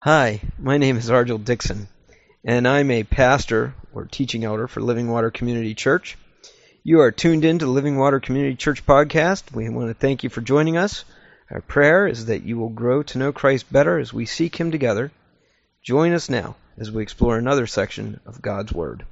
Hi, my name is Argel Dixon, and I'm a pastor or teaching elder for Living Water Community Church. You are tuned in to the Living Water Community Church podcast. We want to thank you for joining us. Our prayer is that you will grow to know Christ better as we seek Him together. Join us now as we explore another section of God's Word.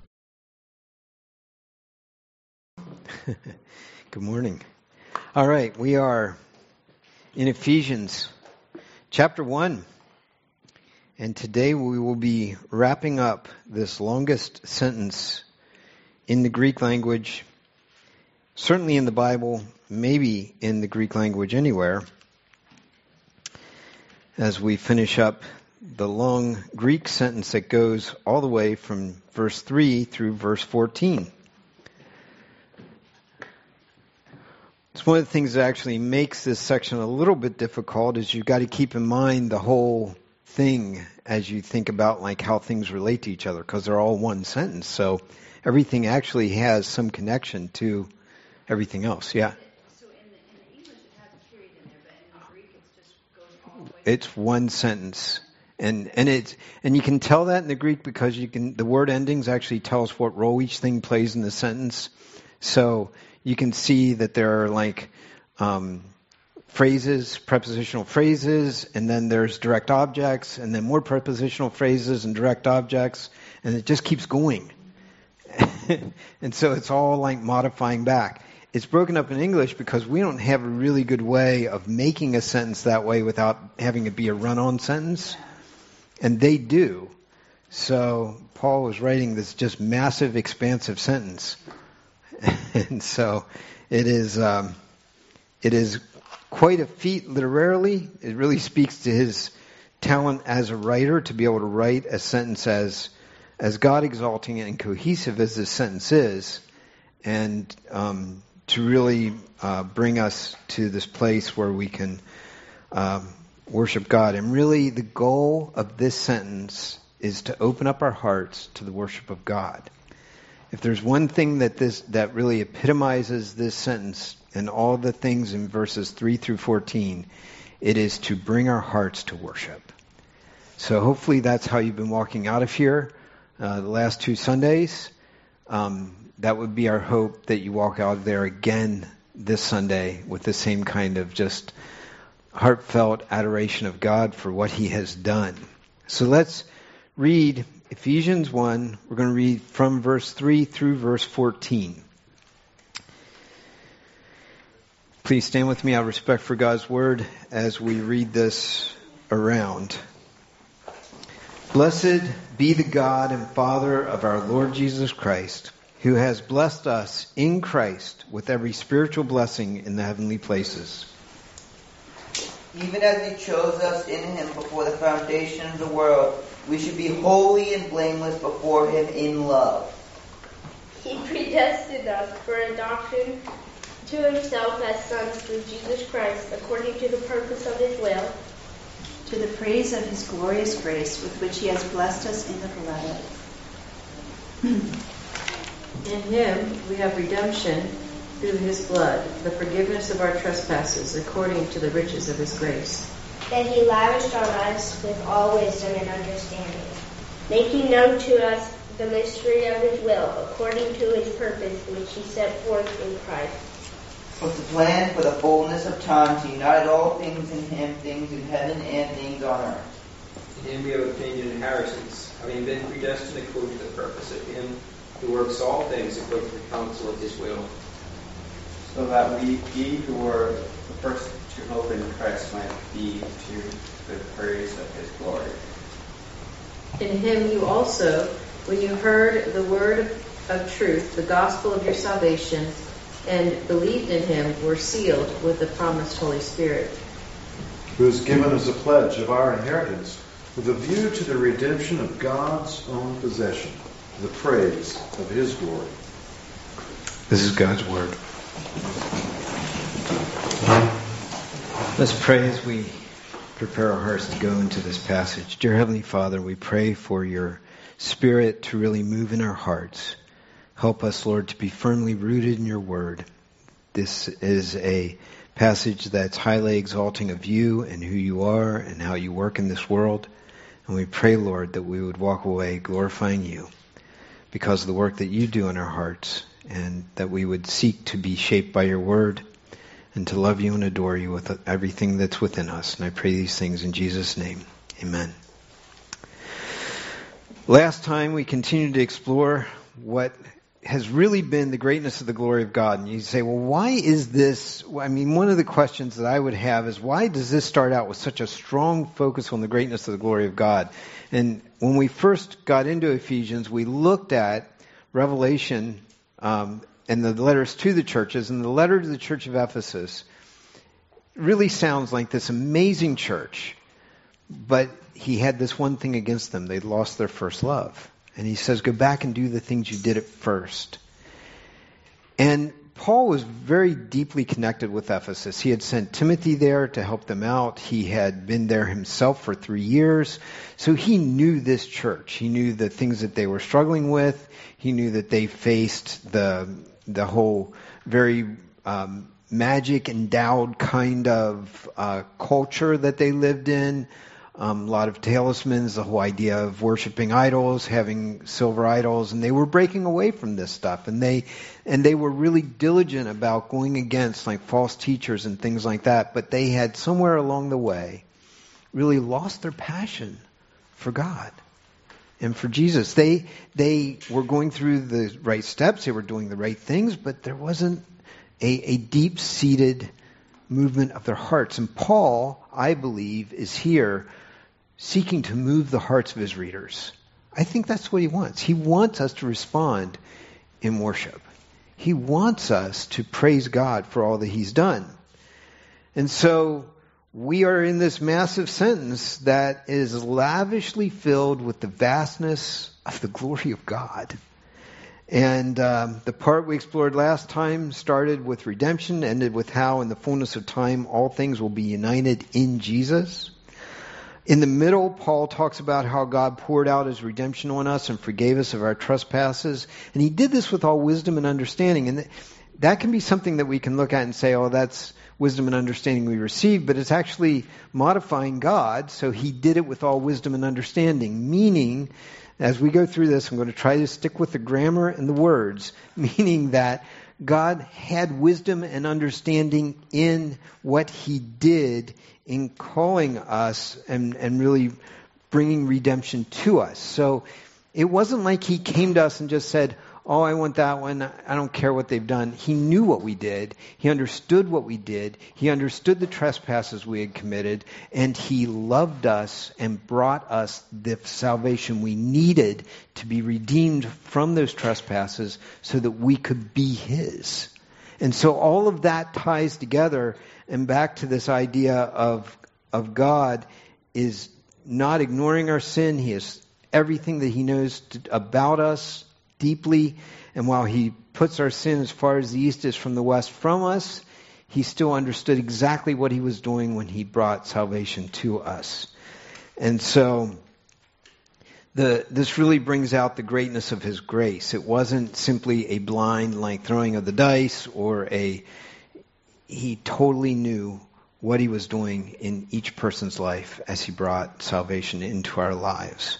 Good morning. All right, we are in Ephesians chapter 1. And today we will be wrapping up this longest sentence in the Greek language, certainly in the Bible, maybe in the Greek language anywhere, as we finish up the long Greek sentence that goes all the way from verse 3 through verse 14. It's one of the things that actually makes this section a little bit difficult is you've got to keep in mind the whole thing as you think about like how things relate to each other, because they're all one sentence. So everything actually has some connection to everything else. Yeah. So in the English it has a period in there, but in the Greek it just goes all the way. It's one sentence. And you can tell that in the Greek because the word endings actually tell us what role each thing plays in the sentence. So you can see that there are like phrases, prepositional phrases, and then there's direct objects, and then more prepositional phrases and direct objects, and it just keeps going. And so it's all like modifying back. It's broken up in English because we don't have a really good way of making a sentence that way without having it be a run-on sentence, and they do. So Paul was writing this just massive, expansive sentence. And so it is quite a feat literarily. It really speaks to his talent as a writer to be able to write a sentence as God exalting and cohesive as this sentence is, and to really bring us to this place where we can worship God. And really the goal of this sentence is to open up our hearts to the worship of God. If there's one thing that really epitomizes this sentence and all the things in verses 3 through 14, it is to bring our hearts to worship. So hopefully that's how you've been walking out of here the last 2 Sundays. That would be our hope, that you walk out of there again this Sunday with the same kind of just heartfelt adoration of God for what He has done. So let's read Ephesians 1. We're going to read from verse 3 through verse 14. Please stand with me out of respect for God's Word as we read this around. Blessed be the God and Father of our Lord Jesus Christ, who has blessed us in Christ with every spiritual blessing in the heavenly places. Even as He chose us in Him before the foundation of the world, we should be holy and blameless before Him in love. He predestined us for adoption to Himself as sons through Jesus Christ, according to the purpose of His will, To the praise of His glorious grace with which He has blessed us in the Beloved. In Him we have redemption through His blood, the forgiveness of our trespasses, according to the riches of His grace. that He lavished on us with all wisdom and understanding, making known to us the mystery of His will, according to His purpose, which He set forth in Christ. Was the plan for the fullness of time to unite all things in Him, things in heaven and things on earth. In Him we have obtained an inheritance, having been predestined according to the purpose of Him who works all things according to the counsel of His will. So that we who were the first to hope in Christ might be to the praise of His glory. In Him you also, when you heard the word of truth, the gospel of your salvation, and believed in Him, were sealed with the promised Holy Spirit, who is given as a pledge of our inheritance, with a view to the redemption of God's own possession, to the praise of His glory. This is God's Word. Let's pray as we prepare our hearts to go into this passage. Dear Heavenly Father, we pray for your Spirit to really move in our hearts. Help us, Lord, to be firmly rooted in your Word. This is a passage that's highly exalting of you and who you are and how you work in this world. And we pray, Lord, that we would walk away glorifying you because of the work that you do in our hearts, and that we would seek to be shaped by your word and to love you and adore you with everything that's within us. And I pray these things in Jesus' name. Amen. Last time we continued to explore what has really been the greatness of the glory of God. And you say, well, why is this? I mean, one of the questions that I would have is, why does this start out with such a strong focus on the greatness of the glory of God? And when we first got into Ephesians, we looked at Revelation and the letters to the churches, and the letter to the church of Ephesus really sounds like this amazing church, but he had this one thing against them. They'd lost their first love. And he says, go back and do the things you did at first. And Paul was very deeply connected with Ephesus. He had sent Timothy there to help them out. He had been there himself for 3 years. So he knew this church. He knew the things that they were struggling with. He knew that they faced the whole very magic endowed kind of culture that they lived in. A lot of talismans, the whole idea of worshiping idols, having silver idols, and they were breaking away from this stuff. And they were really diligent about going against like false teachers and things like that. But they had somewhere along the way really lost their passion for God and for Jesus. They were going through the right steps, they were doing the right things, but there wasn't a deep-seated movement of their hearts. And Paul, I believe, is here seeking to move the hearts of his readers. I think that's what he wants. He wants us to respond in worship. He wants us to praise God for all that he's done. And so we are in this massive sentence that is lavishly filled with the vastness of the glory of God. And the part we explored last time started with redemption, ended with how in the fullness of time all things will be united in Jesus. In the middle, Paul talks about how God poured out his redemption on us and forgave us of our trespasses. And he did this with all wisdom and understanding. And that can be something that we can look at and say, oh, that's wisdom and understanding we received. But it's actually modifying God. So he did it with all wisdom and understanding. Meaning, as we go through this, I'm going to try to stick with the grammar and the words. Meaning that God had wisdom and understanding in what he did in calling us and really bringing redemption to us. So it wasn't like he came to us and just said, oh, I want that one. I don't care what they've done. He knew what we did. He understood what we did. He understood the trespasses we had committed. And he loved us and brought us the salvation we needed to be redeemed from those trespasses so that we could be his. And so all of that ties together, and back to this idea of God is not ignoring our sin. He has everything that he knows about us deeply. And while he puts our sin as far as the east is from the west from us, he still understood exactly what he was doing when he brought salvation to us. And so this really brings out the greatness of his grace. It wasn't simply a blind like throwing of the dice or he totally knew what he was doing in each person's life as he brought salvation into our lives.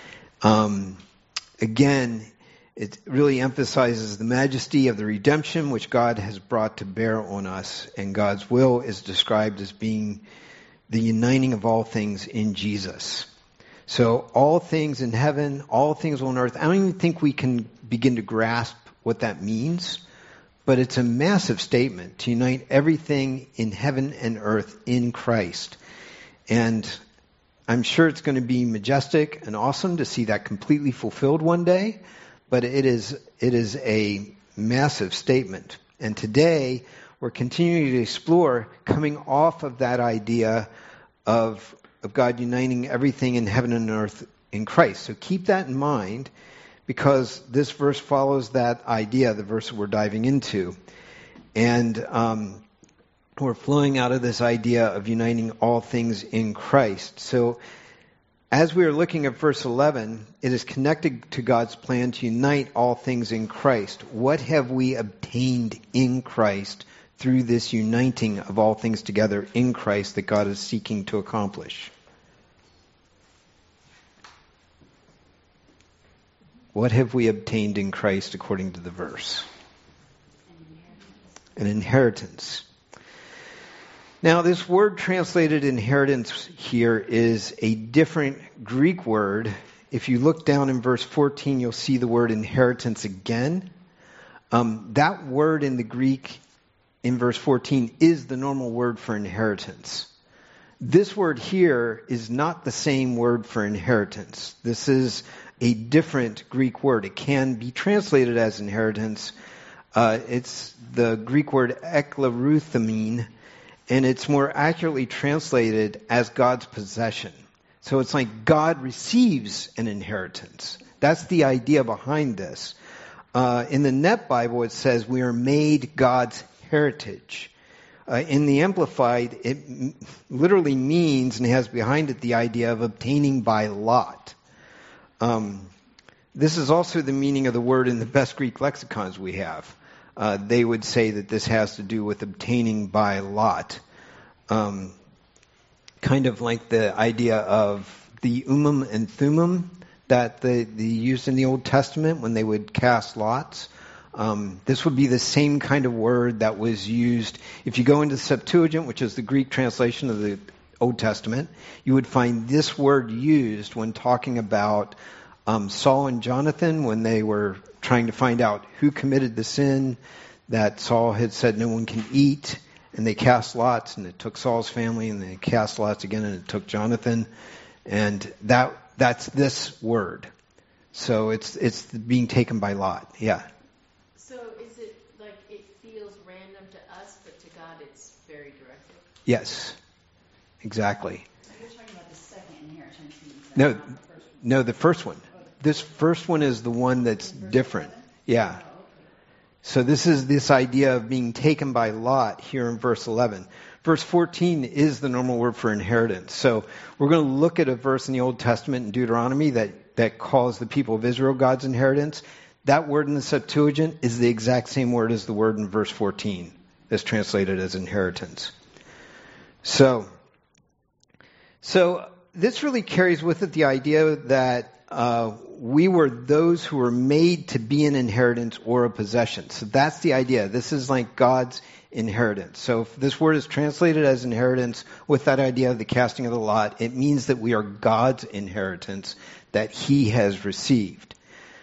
Again, it really emphasizes the majesty of the redemption which God has brought to bear on us, and God's will is described as being the uniting of all things in Jesus. So all things in heaven, all things on earth, I don't even think we can begin to grasp what that means, but it's a massive statement to unite everything in heaven and earth in Christ. And I'm sure it's going to be majestic and awesome to see that completely fulfilled one day, but it is a massive statement. And today we're continuing to explore coming off of that idea of God uniting everything in heaven and earth in Christ. So keep that in mind, because this verse follows that idea, the verse that we're diving into. And we're flowing out of this idea of uniting all things in Christ. So as we are looking at verse 11, it is connected to God's plan to unite all things in Christ. What have we obtained in Christ through this uniting of all things together in Christ that God is seeking to accomplish? What have we obtained in Christ according to the verse? An inheritance. Now, this word translated inheritance here is a different Greek word. If you look down in verse 14, you'll see the word inheritance again. That word in the Greek in verse 14 is the normal word for inheritance. This word here is not the same word for inheritance. This is a different Greek word. It can be translated as inheritance. It's the Greek word ekleruthemine, and it's more accurately translated as God's possession. So it's like God receives an inheritance. That's the idea behind this. In the Net Bible, it says we are made God's heritage. In the Amplified, it literally means, and has behind it the idea of obtaining by lot. This is also the meaning of the word in the best Greek lexicons we have. They would say that this has to do with obtaining by lot. Kind of like the idea of the Urim and Thummim that they used in the Old Testament when they would cast lots. This would be the same kind of word that was used. If you go into the Septuagint, which is the Greek translation of the Old Testament, you would find this word used when talking about Saul and Jonathan when they were trying to find out who committed the sin that Saul had said no one can eat, and they cast lots, and it took Saul's family, and they cast lots again, and it took Jonathan, and that's this word. So it's being taken by lot. Yeah. So is it like it feels random to us, but to God it's very directed? Yes, exactly. So you're talking about the second inheritance. No, the first one. This first one is the one that's different. Yeah. So this is this idea of being taken by lot here in verse 11. Verse 14 is the normal word for inheritance. So we're going to look at a verse in the Old Testament in Deuteronomy that calls the people of Israel God's inheritance. That word in the Septuagint is the exact same word as the word in verse 14 that's translated as inheritance. So this really carries with it the idea that we were those who were made to be an inheritance or a possession. So that's the idea. This is like God's inheritance. So if this word is translated as inheritance with that idea of the casting of the lot, it means that we are God's inheritance that He has received.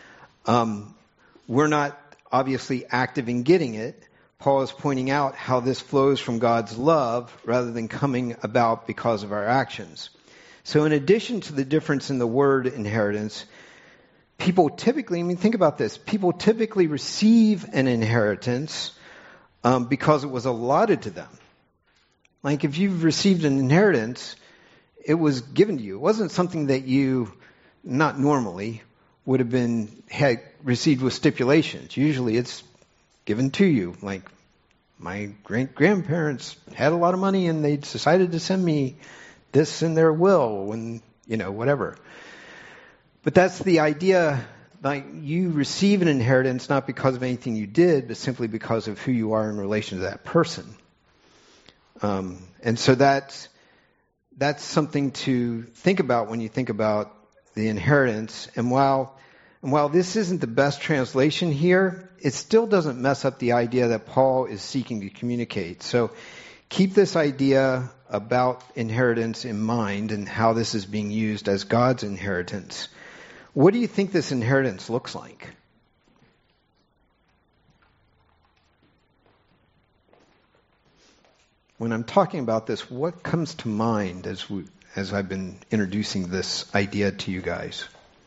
We're not obviously active in getting it. Paul is pointing out how this flows from God's love rather than coming about because of our actions. So in addition to the difference in the word inheritance, people typically, think about this, people typically receive an inheritance because it was allotted to them. Like if you've received an inheritance, it was given to you. It wasn't something that you, not normally, would have had received with stipulations. Usually it's given to you. Like my great-grandparents had a lot of money and they decided to send me this in their will when, whatever. But that's the idea, like you receive an inheritance not because of anything you did, but simply because of who you are in relation to that person. And so that's something to think about when you think about the inheritance. And while this isn't the best translation here, it still doesn't mess up the idea that Paul is seeking to communicate. So keep this idea about inheritance in mind and how this is being used as God's inheritance. What do you think this inheritance looks like? When I'm talking about this, what comes to mind as I've been introducing this idea to you guys?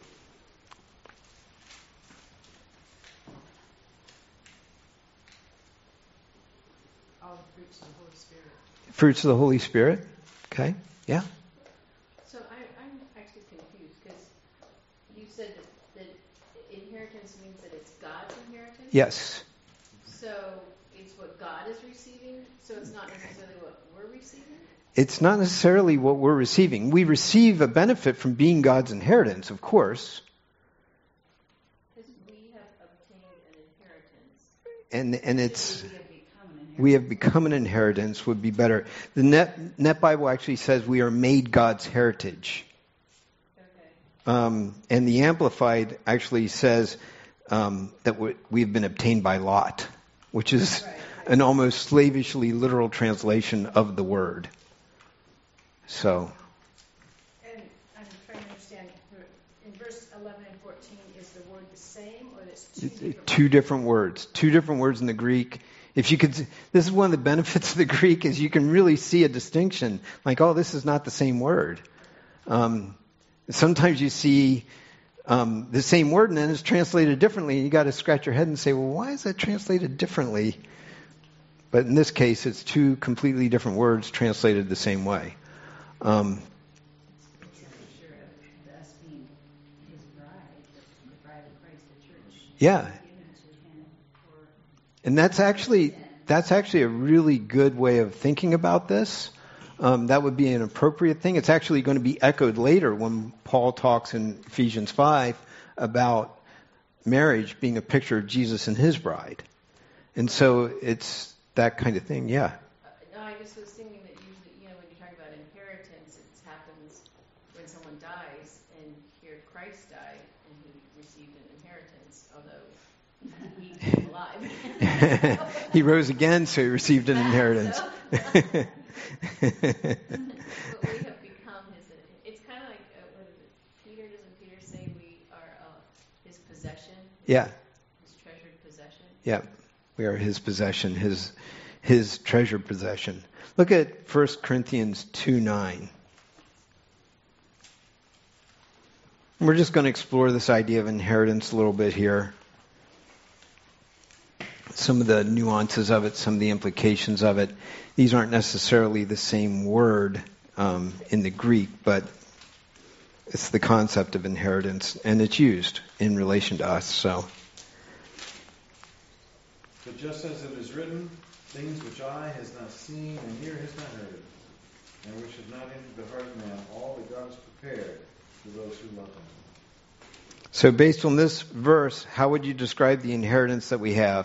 All the fruits of the Holy Spirit. Fruits of the Holy Spirit? Okay, yeah. So I'm actually confused because you said that inheritance means that it's God's inheritance? Yes. So it's what God is receiving? So it's not necessarily what we're receiving? It's not necessarily what we're receiving. We receive a benefit from being God's inheritance, of course. Because we have obtained an inheritance. And it's... We have become an inheritance would be better. The Net Bible actually says we are made God's heritage. Okay. and the Amplified actually says that we've been obtained by lot, which is an almost slavishly literal translation of the word. So. And I'm trying to understand, in verse 11 and 14, is the word the same, or it's two different words? Two different words in the Greek. If you could, this is one of the benefits of the Greek, is you can really see a distinction. Like, oh, this is not the same word. Sometimes you see the same word and then it's translated differently. You got to scratch your head and say, well, why is that translated differently? But in this case, it's two completely different words translated the same way. Yeah. And that's actually a really good way of thinking about this. That would be an appropriate thing. It's actually going to be echoed later when Paul talks in Ephesians 5 about marriage being a picture of Jesus and his bride. And so it's that kind of thing, yeah. No, I just was thinking that usually, when you talk about inheritance, it happens when someone dies, and here Christ died, and he received an inheritance, although he came alive. He rose again, so he received an inheritance. But we have become his. It's kind of like what is it? Doesn't Peter say we are his possession? Yeah. His treasured possession. Yeah, we are his possession, his treasured possession. Look at 1 Corinthians 2:9. We're just going to explore this idea of inheritance a little bit here. Some of the nuances of it, some of the implications of it. These aren't necessarily the same word in the Greek, but it's the concept of inheritance, and it's used in relation to us. So, but just as it is written, things which eye has not seen and ear has not heard, and which have not entered the heart of man, all that God has prepared for those who love him. So based on this verse, how would you describe the inheritance that we have?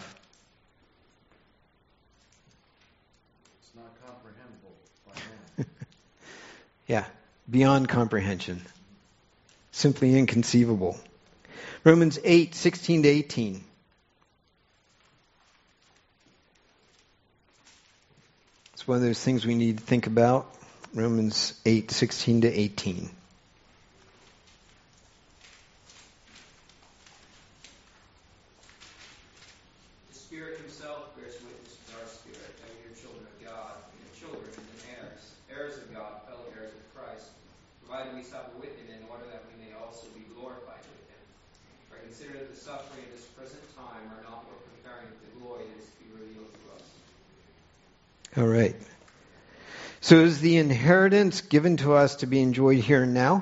It's not comprehensible by man. Yeah, beyond comprehension. Simply inconceivable. Romans 8:16-18. It's one of those things we need to think about. Romans 8:16-18. The Spirit himself bears witness with our spirit that we are children of God, and children and heirs, heirs of God, fellow heirs of Christ, provided we suffer with him in order that we may also be glorified with him. For I consider that the suffering of this present time are not more preparing the glory that is to be revealed to us. All right. So is the inheritance given to us to be enjoyed here and now?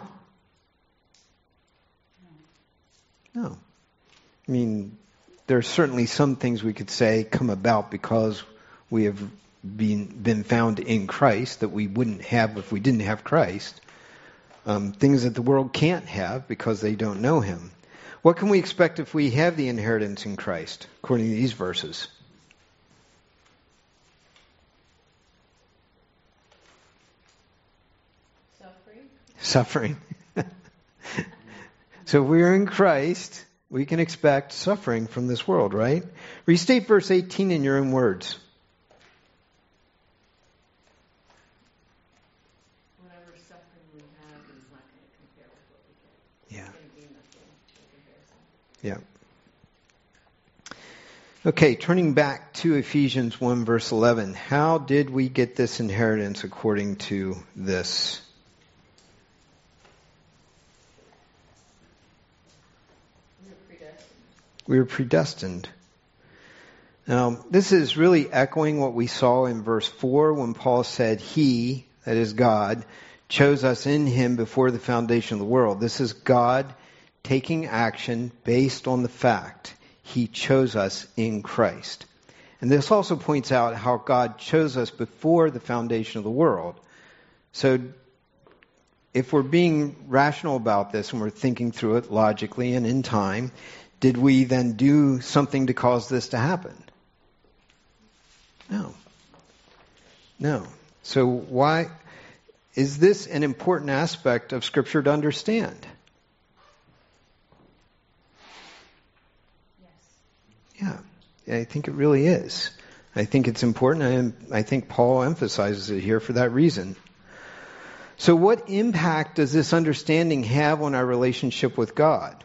No. I mean, there are certainly some things we could say come about because we have been found in Christ that we wouldn't have if we didn't have Christ. Things that the world can't have because they don't know him. What can we expect if we have the inheritance in Christ, according to these verses? Suffering. So if we're in Christ, we can expect suffering from this world, right? Restate verse 18 in your own words. Whatever suffering we have is not going to compare with what we get. Yeah. It's going to be nothing in comparison. Yeah. Okay, turning back to Ephesians 1 verse 11. How did we get this inheritance according to this? We were predestined. Now, this is really echoing what we saw in verse 4 when Paul said, He, that is God, chose us in Him before the foundation of the world. This is God taking action based on the fact He chose us in Christ. And this also points out how God chose us before the foundation of the world. So, if we're being rational about this and we're thinking through it logically and in time, did we then do something to cause this to happen? No. No. So why is this an important aspect of Scripture to understand? Yeah, I think it really is. I think it's important, and I think Paul emphasizes it here for that reason. So what impact does this understanding have on our relationship with God?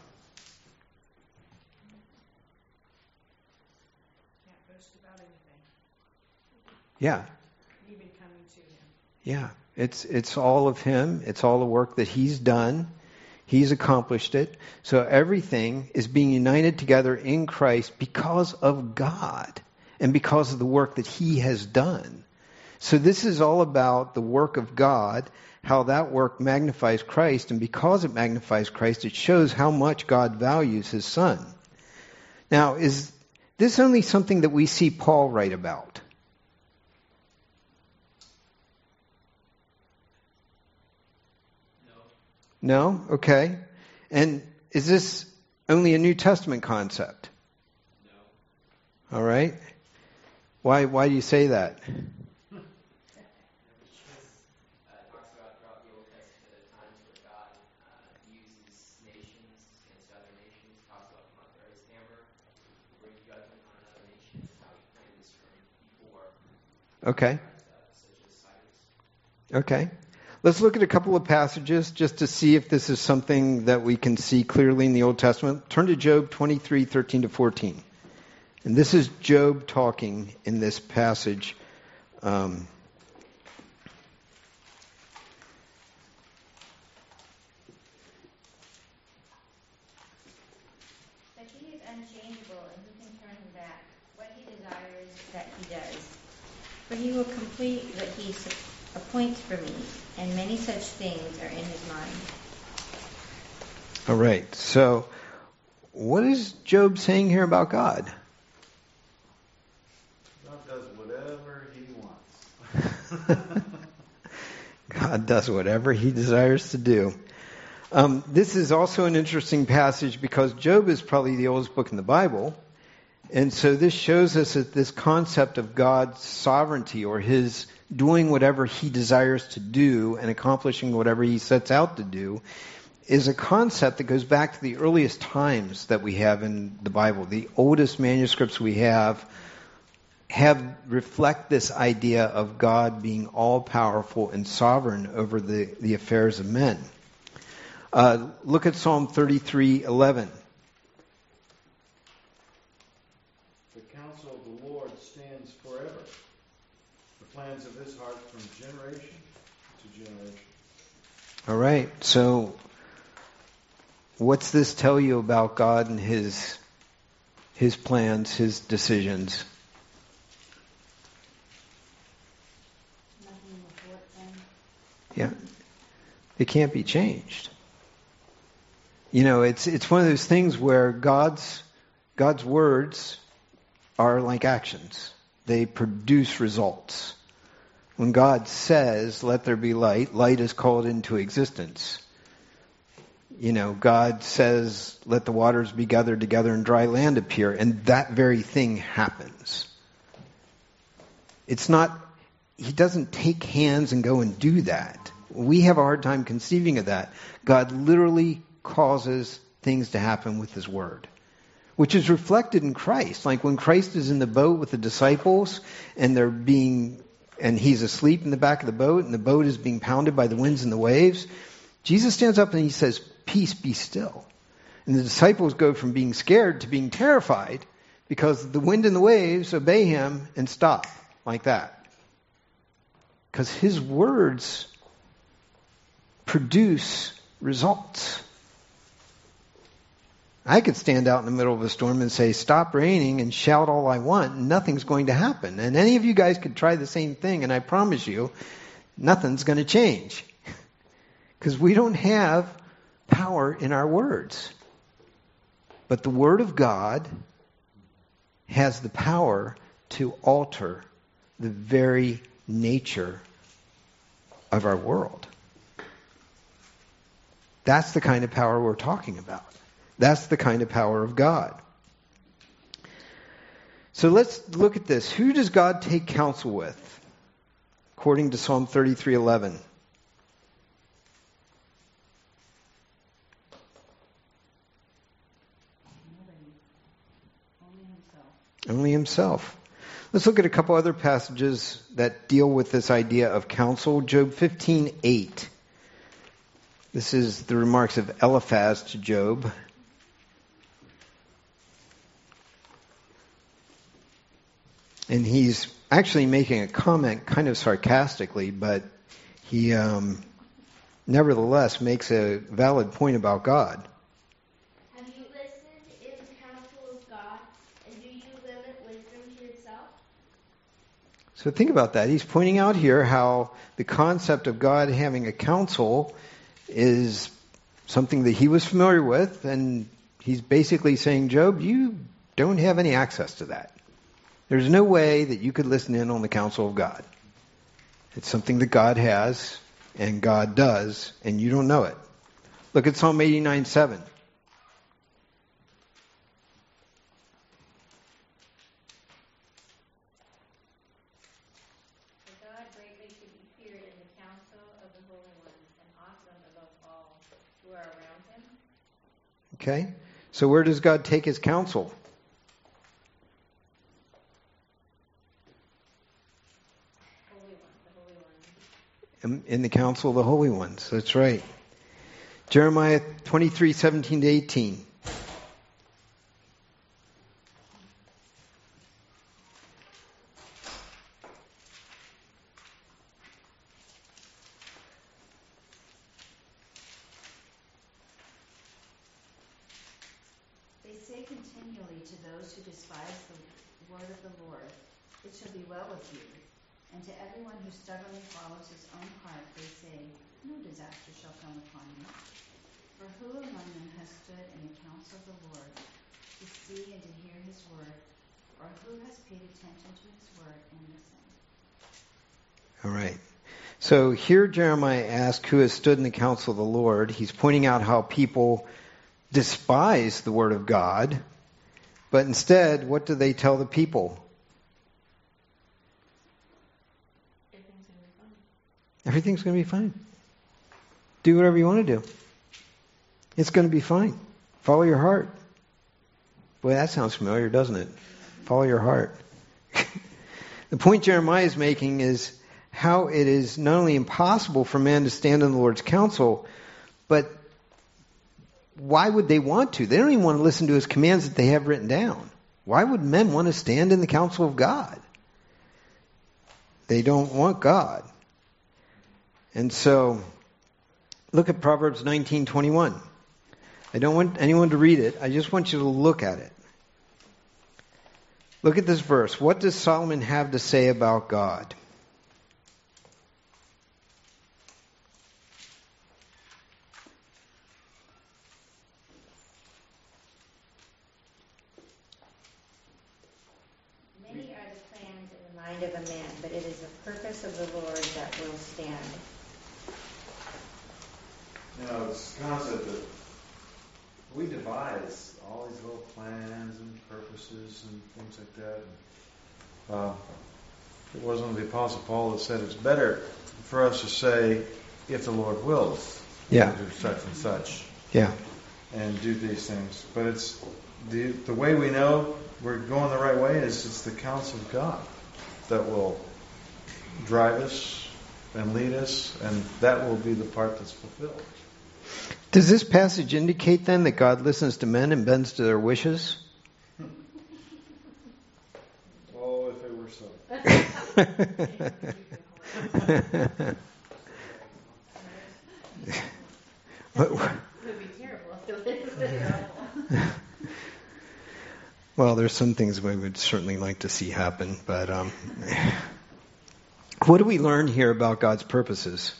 Can't boast about anything. Yeah. Even coming to him. Yeah. It's all of him. It's all the work that he's done. He's accomplished it. So everything is being united together in Christ because of God and because of the work that he has done. So this is all about the work of God, how that work magnifies Christ, and because it magnifies Christ, it shows how much God values his Son. Now, is this only something that we see Paul write about? No? Okay. And is this only a New Testament concept? No. All right. Why do you say that? Talks about throughout the Old Testament at times where God uses nations against other nations. Talks about the there is hammer, bring judgment on another nation. That's how he planned this from before. Okay. Such as Cyrus. Okay. Let's look at a couple of passages just to see if this is something that we can see clearly in the Old Testament. Turn to Job 23:13-14. And this is Job talking in this passage. But he is unchangeable, and who can turn him back? What he desires, that he does. For he will complete what he appoints for me, and many such things are in his mind. All right. So, what is Job saying here about God? God does whatever he wants. God does whatever he desires to do. This is also an interesting passage because Job is probably the oldest book in the Bible. And so this shows us that this concept of God's sovereignty, or his doing whatever he desires to do and accomplishing whatever he sets out to do, is a concept that goes back to the earliest times that we have in the Bible. The oldest manuscripts we have reflect this idea of God being all-powerful and sovereign over the affairs of men. Look at Psalm 33:11. The counsel of the Lord stands forever, the plans of his heart from generation to generation. All right, so what's this tell you about God and his plans, his decisions? Nothing will thwart them. Yeah, it can't be changed. You know, it's one of those things where God's words are like actions. They produce results. When God says, "Let there be light," light is called into existence. You know, God says, "Let the waters be gathered together and dry land appear," and that very thing happens. It's not, he doesn't take hands and go and do that. We have a hard time conceiving of that. God literally causes things to happen with his word, which is reflected in Christ. Like when Christ is in the boat with the disciples and he's asleep in the back of the boat and the boat is being pounded by the winds and the waves, Jesus stands up and he says, "Peace, be still." And the disciples go from being scared to being terrified because the wind and the waves obey him and stop like that. Because his words produce results. I could stand out in the middle of a storm and say, "Stop raining," and shout all I want, and nothing's going to happen. And any of you guys could try the same thing, and I promise you, nothing's going to change. Because we don't have power in our words. But the Word of God has the power to alter the very nature of our world. That's the kind of power we're talking about. That's the kind of power of God. So let's look at this. Who does God take counsel with? According to Psalm 33:11. Only himself. Only himself. Let's look at a couple other passages that deal with this idea of counsel. Job 15:8. This is the remarks of Eliphaz to Job. And he's actually making a comment kind of sarcastically, but he nevertheless makes a valid point about God. Have you listened in the counsel of God, and do you limit wisdom to yourself? So think about that. He's pointing out here how the concept of God having a counsel is something that he was familiar with, and he's basically saying, Job, you don't have any access to that. There's no way that you could listen in on the counsel of God. It's something that God has and God does, and you don't know it. Look at Psalm 89:7. For God greatly to be feared in the counsel of the holy ones, and awesome above all who are around him. Okay? So where does God take his counsel? In the counsel of the holy ones. That's right. Jeremiah 23:17-18. They say continually to those who despise the word of the Lord, it shall be well with you. And to everyone who stubbornly follows his own heart, they say, no disaster shall come upon you. For who among them has stood in the counsel of the Lord to see and to hear his word, or who has paid attention to his word and listened? All right. So here Jeremiah asks who has stood in the counsel of the Lord. He's pointing out how people despise the word of God, but instead, what do they tell the people? Everything's going to be fine. Do whatever you want to do. It's going to be fine. Follow your heart. Boy, that sounds familiar, doesn't it? Follow your heart. The point Jeremiah is making is how it is not only impossible for man to stand in the Lord's counsel, but why would they want to? They don't even want to listen to his commands that they have written down. Why would men want to stand in the counsel of God? They don't want God. And so, look at Proverbs 19:21. I don't want anyone to read it. I just want you to look at it. Look at this verse. What does Solomon have to say about God? Many are the plans in the mind of a man, but it is the purpose of the Lord that will stand. You know, it's the concept that we devise all these little plans and purposes and things like that. It wasn't the Apostle Paul that said it's better for us to say, if the Lord wills, Yeah. do such and such. Yeah. And do these things. But it's the way we know we're going the right way is it's the counsel of God that will drive us and lead us, and that will be the part that's fulfilled. Does this passage indicate then that God listens to men and bends to their wishes? Oh, if it were so. Well, there's some things we would certainly like to see happen, but what do we learn here about God's purposes?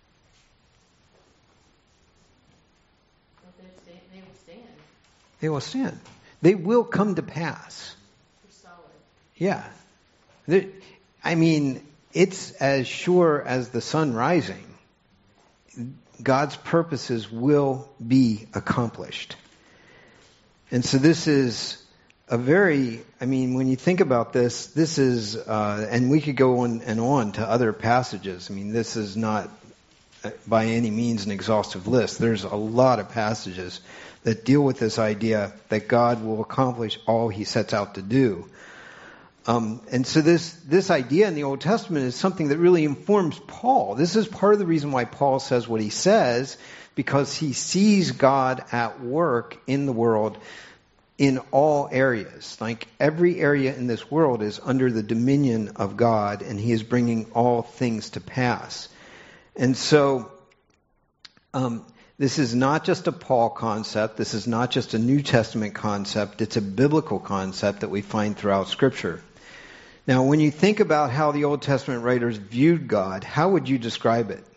They will stand. They will come to pass. Yeah. I mean, it's as sure as the sun rising. God's purposes will be accomplished. And so this is a very, when you think about this is, and we could go on and on to other passages. This is not by any means an exhaustive list. There's a lot of passages that deal with this idea that God will accomplish all he sets out to do. And so this idea in the Old Testament is something that really informs Paul. This is part of the reason why Paul says what he says, because he sees God at work in the world in all areas. Like every area in this world is under the dominion of God, and he is bringing all things to pass. And so this is not just a Paul concept. This is not just a New Testament concept. It's a biblical concept that we find throughout Scripture. Now, when you think about how the Old Testament writers viewed God, how would you describe it?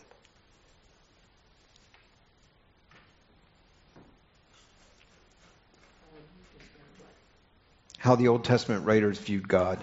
How the Old Testament writers viewed God.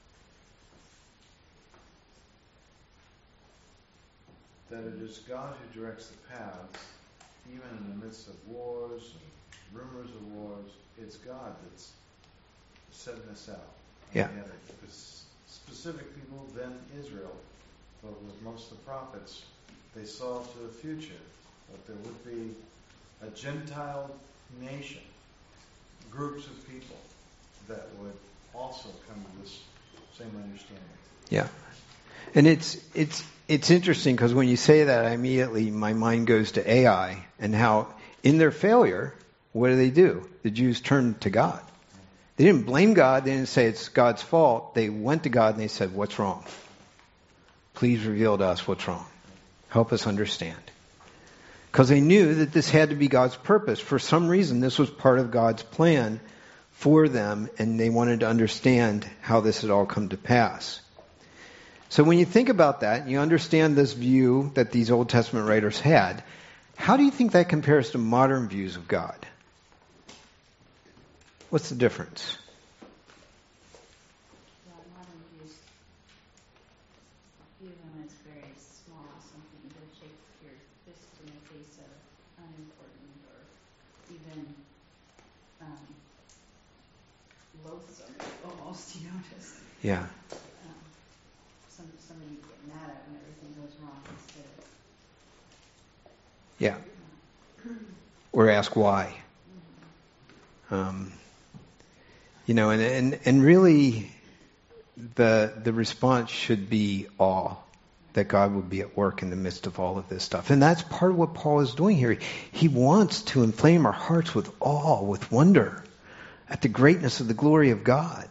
That it is God who directs the paths, even in the midst of wars and rumors of wars. It's God that's setting this out. Yeah. Specific people, then Israel, but with most of the prophets, they saw to the future that there would be a Gentile nation, groups of people that would also come to this same understanding. Yeah. And it's interesting because when you say that, immediately my mind goes to Ai and how in their failure, what do? The Jews turned to God. They didn't blame God. They didn't say it's God's fault. They went to God and they said, what's wrong? Please reveal to us what's wrong. Help us understand. Because they knew that this had to be God's purpose. For some reason, this was part of God's plan for them, and they wanted to understand how this had all come to pass. So when you think about that, you understand this view that these Old Testament writers had. How do you think that compares to modern views of God? What's the difference? Well, modern views view them as very small, something to shake your fist in the face of, unimportant, or even loathsome, almost, just. Yeah. Somebody you get mad at when everything goes wrong instead of... Yeah. Or ask why. And really the response should be awe, that God would be at work in the midst of all of this stuff. And that's part of what Paul is doing here. He wants to inflame our hearts with awe, with wonder at the greatness of the glory of God.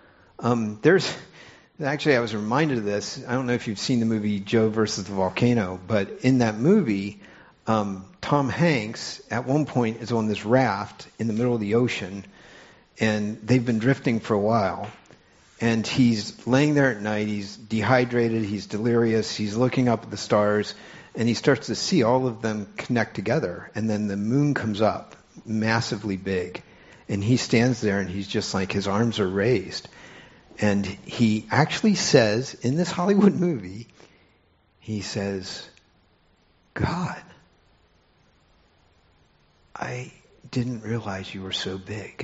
Actually, I was reminded of this. I don't know if you've seen the movie Joe versus the Volcano, but in that movie, Tom Hanks at one point is on this raft in the middle of the ocean, and they've been drifting for a while, and he's laying there at night, he's dehydrated, he's delirious, he's looking up at the stars, and he starts to see all of them connect together, and then the moon comes up, massively big, and he stands there and he's just like, his arms are raised. And he actually says, in this Hollywood movie, he says, God, I didn't realize you were so big.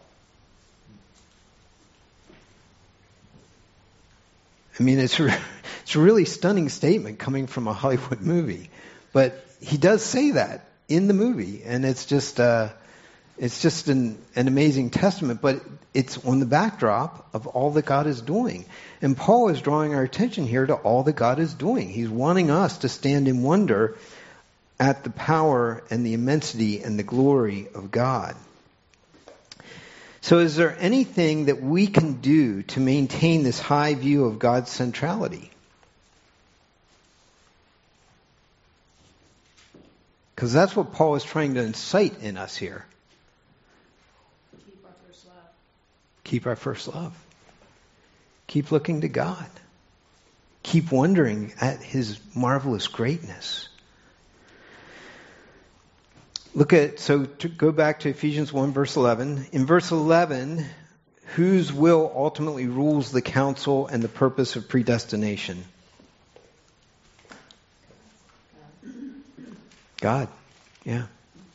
I mean, it's a really stunning statement coming from a Hollywood movie. But he does say that in the movie, and it's just an amazing testament, but it's on the backdrop of all that God is doing. And Paul is drawing our attention here to all that God is doing. He's wanting us to stand in wonder at the power and the immensity and the glory of God. So is there anything that we can do to maintain this high view of God's centrality? Because that's what Paul is trying to incite in us here. Keep our first love. Keep our first love. Keep looking to God. Keep wondering at His marvelous greatness. To go back to Ephesians 1 verse 11. In verse 11, whose will ultimately rules the counsel and the purpose of predestination? God. Yeah.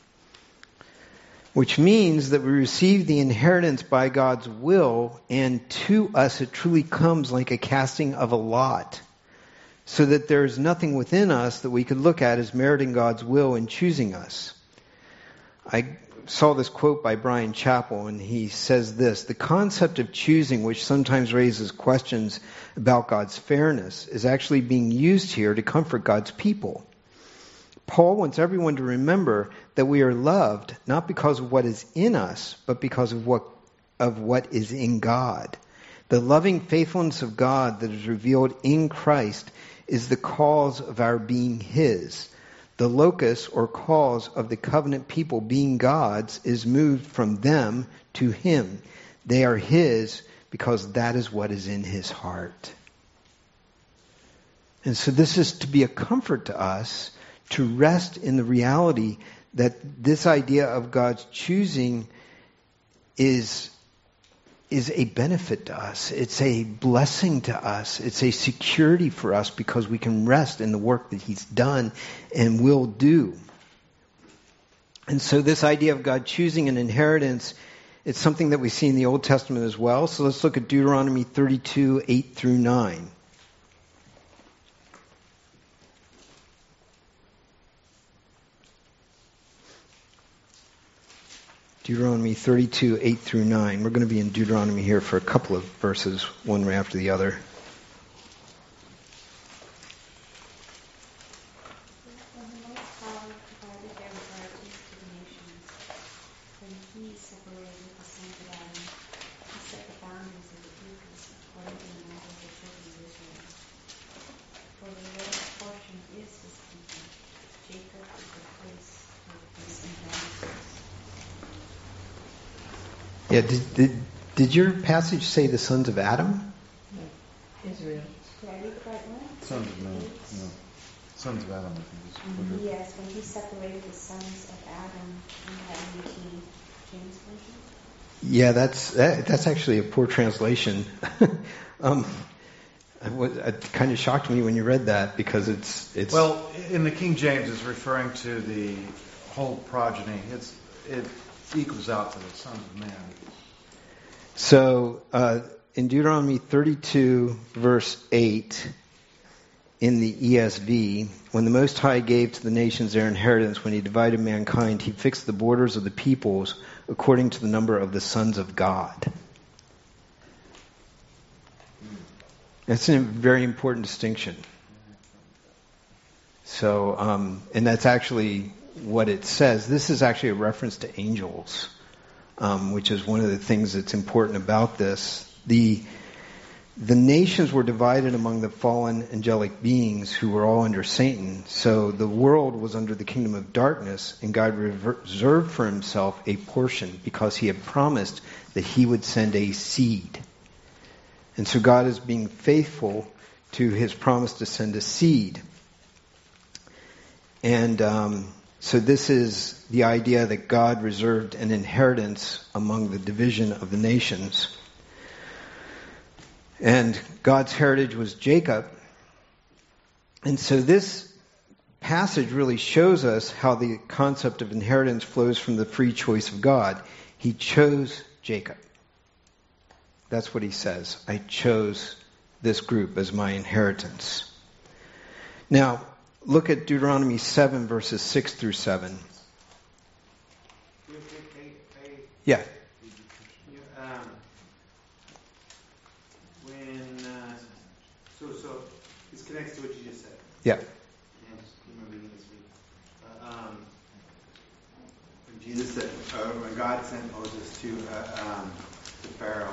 Which means that we receive the inheritance by God's will, and to us it truly comes like a casting of a lot. so that there is nothing within us that we could look at as meriting God's will in choosing us. I saw this quote by Brian Chappell, and he says this: the concept of choosing, which sometimes raises questions about God's fairness, is actually being used here to comfort God's people. Paul wants everyone to remember that we are loved not because of what is in us, but because of what is in God. The loving faithfulness of God that is revealed in Christ is the cause of our being His. The locus or cause of the covenant people being God's is moved from them to Him. They are His because that is what is in His heart. And so this is to be a comfort to us, to rest in the reality that this idea of God's choosing is a benefit to us. It's a blessing to us. It's a security for us because we can rest in the work that He's done and will do. And so this idea of God choosing an inheritance, it's something that we see in the Old Testament as well. So let's look at Deuteronomy 32, 8 through 9. Deuteronomy 32, 8 through 9. We're going to be in Deuteronomy here for a couple of verses, one right after the other. When the Most High provided their inheritance to the nations, when He separated the sons of Adam, He set the boundaries of the peoples according to the number of the children of Israel. For the Lord's portion is His people. Jacob is the place of His inheritance. Yeah, did your passage say the sons of Adam? Israel. Did I read the right one? Sons of Adam, I think is Yes, when He separated the sons of Adam in that King James Version. Yeah, that's actually a poor translation. It kind of shocked me when you read that because it's well, in the King James, it's referring to the whole progeny. It equals out to the sons of man. So in Deuteronomy 32, verse 8, in the ESV, when the Most High gave to the nations their inheritance, when He divided mankind, He fixed the borders of the peoples according to the number of the sons of God. That's a very important distinction. So, and that's actually what it says. This is actually a reference to angels, which is one of the things that's important about this. The nations were divided among the fallen angelic beings who were all under Satan. So the world was under the kingdom of darkness, and God reserved for Himself a portion because He had promised that He would send a seed. And so God is being faithful to His promise to send a seed. And so this is the idea that God reserved an inheritance among the division of the nations. And God's heritage was Jacob. And so this passage really shows us how the concept of inheritance flows from the free choice of God. He chose Jacob. That's what He says. I chose this group as my inheritance. Now, look at Deuteronomy 7, verses 6 through 7. Yeah. So this connects to what you just said. Yeah. When Jesus said, when God sent Moses to Pharaoh,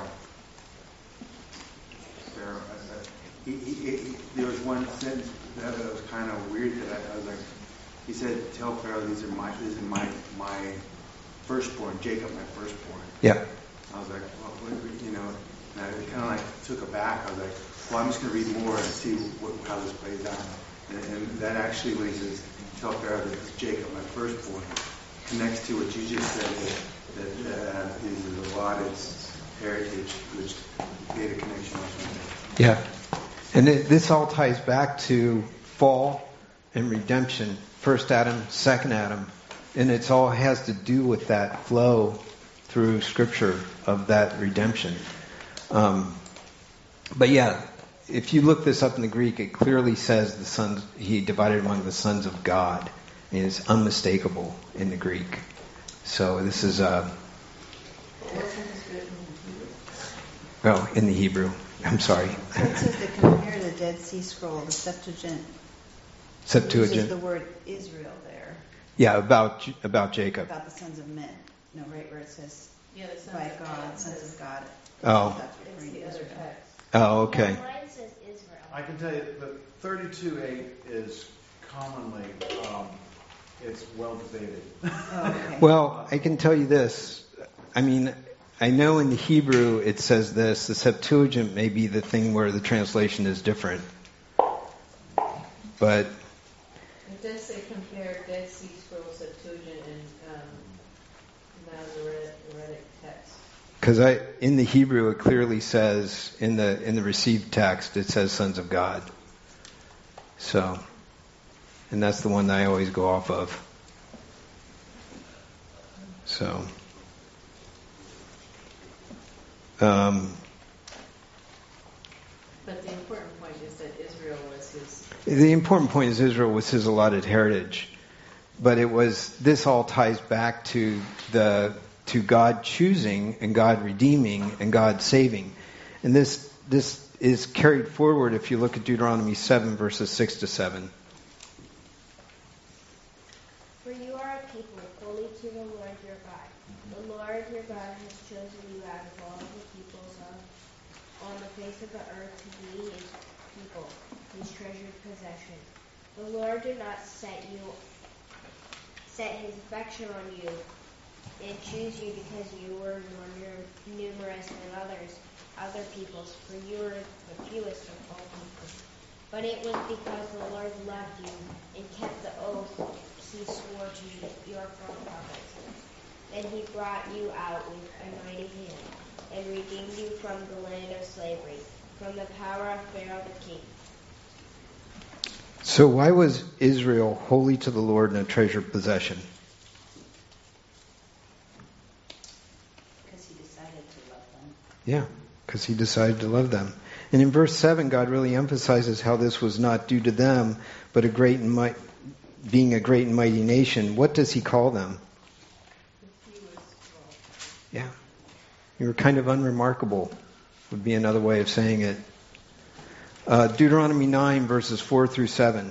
there was one sentence that was kind of weird that I was like, He said, "Tell Pharaoh this is my firstborn, Jacob, my firstborn." Yeah. I was like, well, and I kind of like took aback. I was like, well, I'm just going to read more and see how this plays out. And that actually, when He says, "Tell Pharaoh that it's Jacob, my firstborn," connects to what you just said, that is allotted heritage, which made a connection with Yeah. And this all ties back to fall and redemption. First Adam, second Adam. And it all has to do with that flow through Scripture of that redemption. But yeah, if you look this up in the Greek, it clearly says the sons, he divided among the sons of God. And it's unmistakable in the Greek. So this is, in the Hebrew. I'm sorry. So it says to compare the Dead Sea Scroll, the Septuagint. Uses the word Israel there. Yeah, about Jacob. About the sons of men. No, right where it says by God, sons of God. Oh. That's referring to Israel. Oh, okay. Mine says Israel. I can tell you that 32:8 is commonly, it's well debated. Okay. Well, I can tell you this. I mean, I know in the Hebrew it says this. The Septuagint may be the thing where the translation is different. But it does say compare Dead Sea Scrolls, Septuagint, and Masoretic text. Because in the Hebrew it clearly says in the received text it says sons of God. So, and that's the one that I always go off of. So, but the important point is that Israel was his. The important point is Israel was his allotted heritage, but this all ties back to God choosing and God redeeming and God saving, and this is carried forward if you look at Deuteronomy 7 verses 6 to 7. For you are a people holy to the Lord your God. The Lord your God has chosen you out of all the peoples on the face of the earth to be his people, his treasured possession. The Lord did not set his affection on you and choose you because you were more numerous than other peoples, for you were the fewest of all people. But it was because the Lord loved you and kept the oath he swore to your forefathers. Then he brought you out with a mighty hand and redeemed you from the land of slavery, from the power of Pharaoh the king. So why was Israel holy to the Lord and a treasured possession? Because he decided to love them. Yeah, because he decided to love them. And in verse 7, God really emphasizes how this was not due to them, but being a great and mighty nation. What does he call them? Yeah. You were kind of unremarkable, would be another way of saying it. Deuteronomy 9, verses 4 through 7.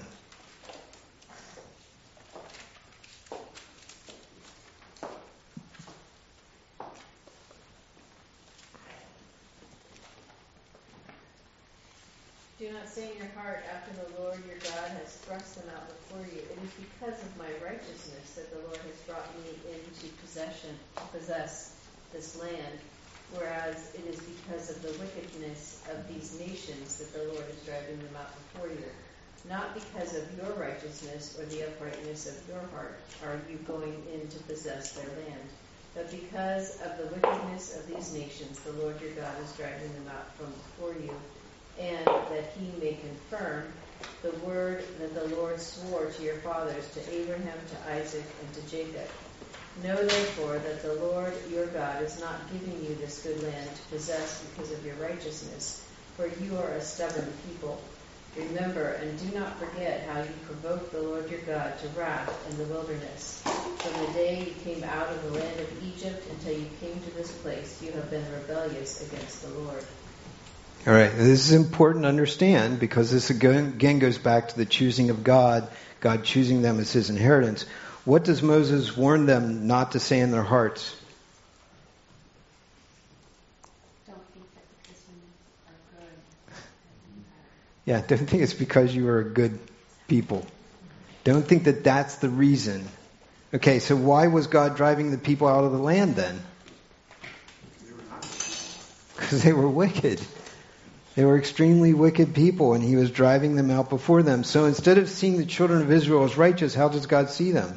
Do not say in your heart, after the Lord your God has thrust them out before you, it is because of my righteousness that the Lord has brought me into possess this land, whereas it is because of the wickedness of these nations that the Lord is driving them out before you. Not because of your righteousness or the uprightness of your heart are you going in to possess their land, but because of the wickedness of these nations the Lord your God is driving them out from before you, and that he may confirm the word that the Lord swore to your fathers, to Abraham, to Isaac, and to Jacob. Know therefore that the Lord your God is not giving you this good land to possess because of your righteousness, for you are a stubborn people. Remember and do not forget how you provoked the Lord your God to wrath in the wilderness. From the day you came out of the land of Egypt until you came to this place, you have been rebellious against the Lord. All right, this is important to understand because this again goes back to the choosing of God, God choosing them as his inheritance. What does Moses warn them not to say in their hearts? Don't think that because you are good. Yeah, don't think it's because you are a good people. Don't think that that's the reason. Okay, so why was God driving the people out of the land then? Because they were wicked. They were extremely wicked people, and he was driving them out before them. So instead of seeing the children of Israel as righteous, how does God see them?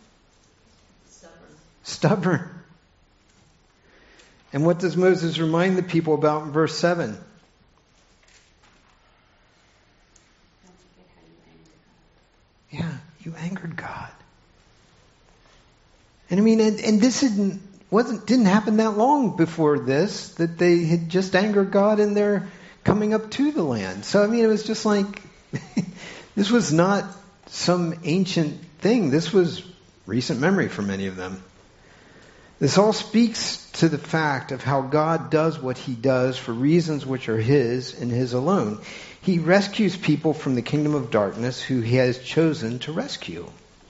Stubborn. And what does Moses remind the people about in verse 7? Don't forget how you angered God. Yeah, you angered God. And I mean, and this didn't happen that long before this, that they had just angered God in their coming up to the land. So, I mean, it was just like, this was not some ancient thing. This was recent memory for many of them. This all speaks to the fact of how God does what he does for reasons which are his and his alone. He rescues people from the kingdom of darkness who he has chosen to rescue.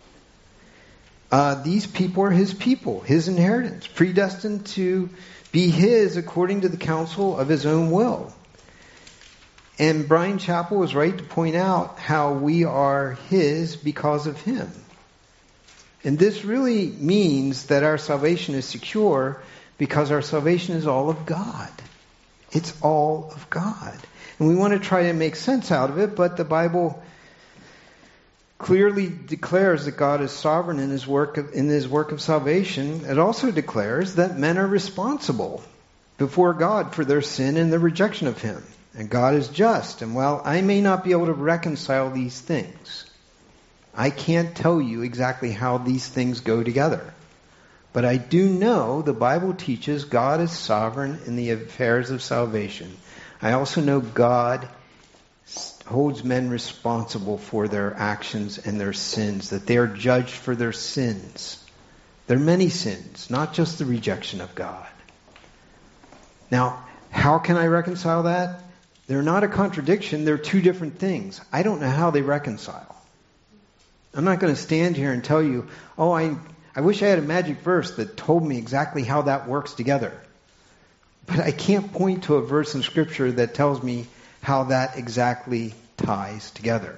These people are his people, his inheritance, predestined to be his according to the counsel of his own will. And Brian Chappell was right to point out how we are his because of him. And this really means that our salvation is secure because our salvation is all of God. It's all of God. And we want to try to make sense out of it, but the Bible clearly declares that God is sovereign in his work of salvation. It also declares that men are responsible before God for their sin and their rejection of him. And God is just. And while I may not be able to reconcile these things, I can't tell you exactly how these things go together. But I do know the Bible teaches God is sovereign in the affairs of salvation. I also know God holds men responsible for their actions and their sins, that they are judged for their sins. There are many sins, not just the rejection of God. Now, how can I reconcile that? They're not a contradiction. They're two different things. I don't know how they reconcile. I'm not going to stand here and tell you, I wish I had a magic verse that told me exactly how that works together. But I can't point to a verse in Scripture that tells me how that exactly ties together.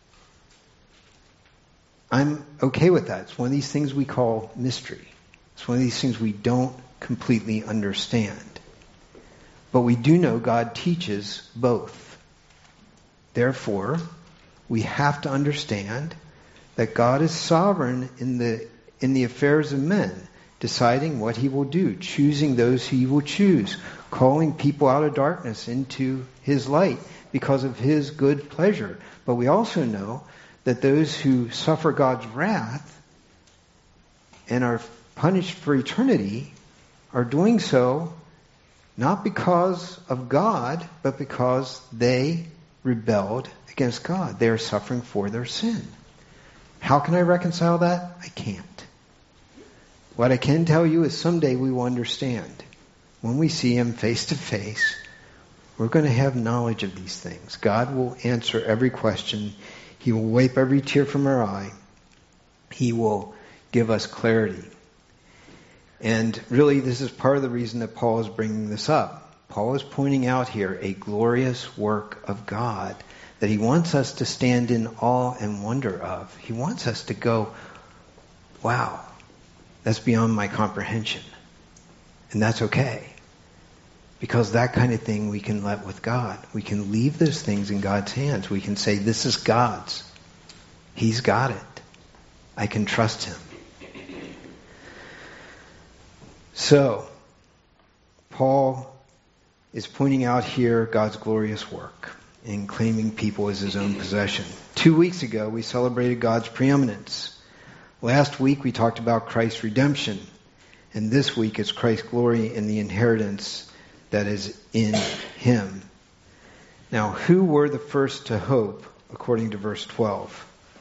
I'm okay with that. It's one of these things we call mystery. It's one of these things we don't completely understand. But we do know God teaches both. Therefore, we have to understand that God is sovereign in the affairs of men, deciding what he will do, choosing those who he will choose, calling people out of darkness into his light because of his good pleasure. But we also know that those who suffer God's wrath and are punished for eternity are doing so not because of God, but because they rebelled against God. They are suffering for their sin. How can I reconcile that? I can't. What I can tell you is someday we will understand. When we see him face to face, we're going to have knowledge of these things. God will answer every question. He will wipe every tear from our eye. He will give us clarity. And really, this is part of the reason that Paul is bringing this up. Paul is pointing out here a glorious work of God that he wants us to stand in awe and wonder of. He wants us to go, wow, that's beyond my comprehension. And that's okay. Because that kind of thing we can let with God. We can leave those things in God's hands. We can say, this is God's. He's got it. I can trust him. So, Paul is pointing out here God's glorious work in claiming people as his own possession. 2 weeks ago, we celebrated God's preeminence. Last week, we talked about Christ's redemption. And this week, it's Christ's glory in the inheritance that is in him. Now, who were the first to hope, according to verse 12?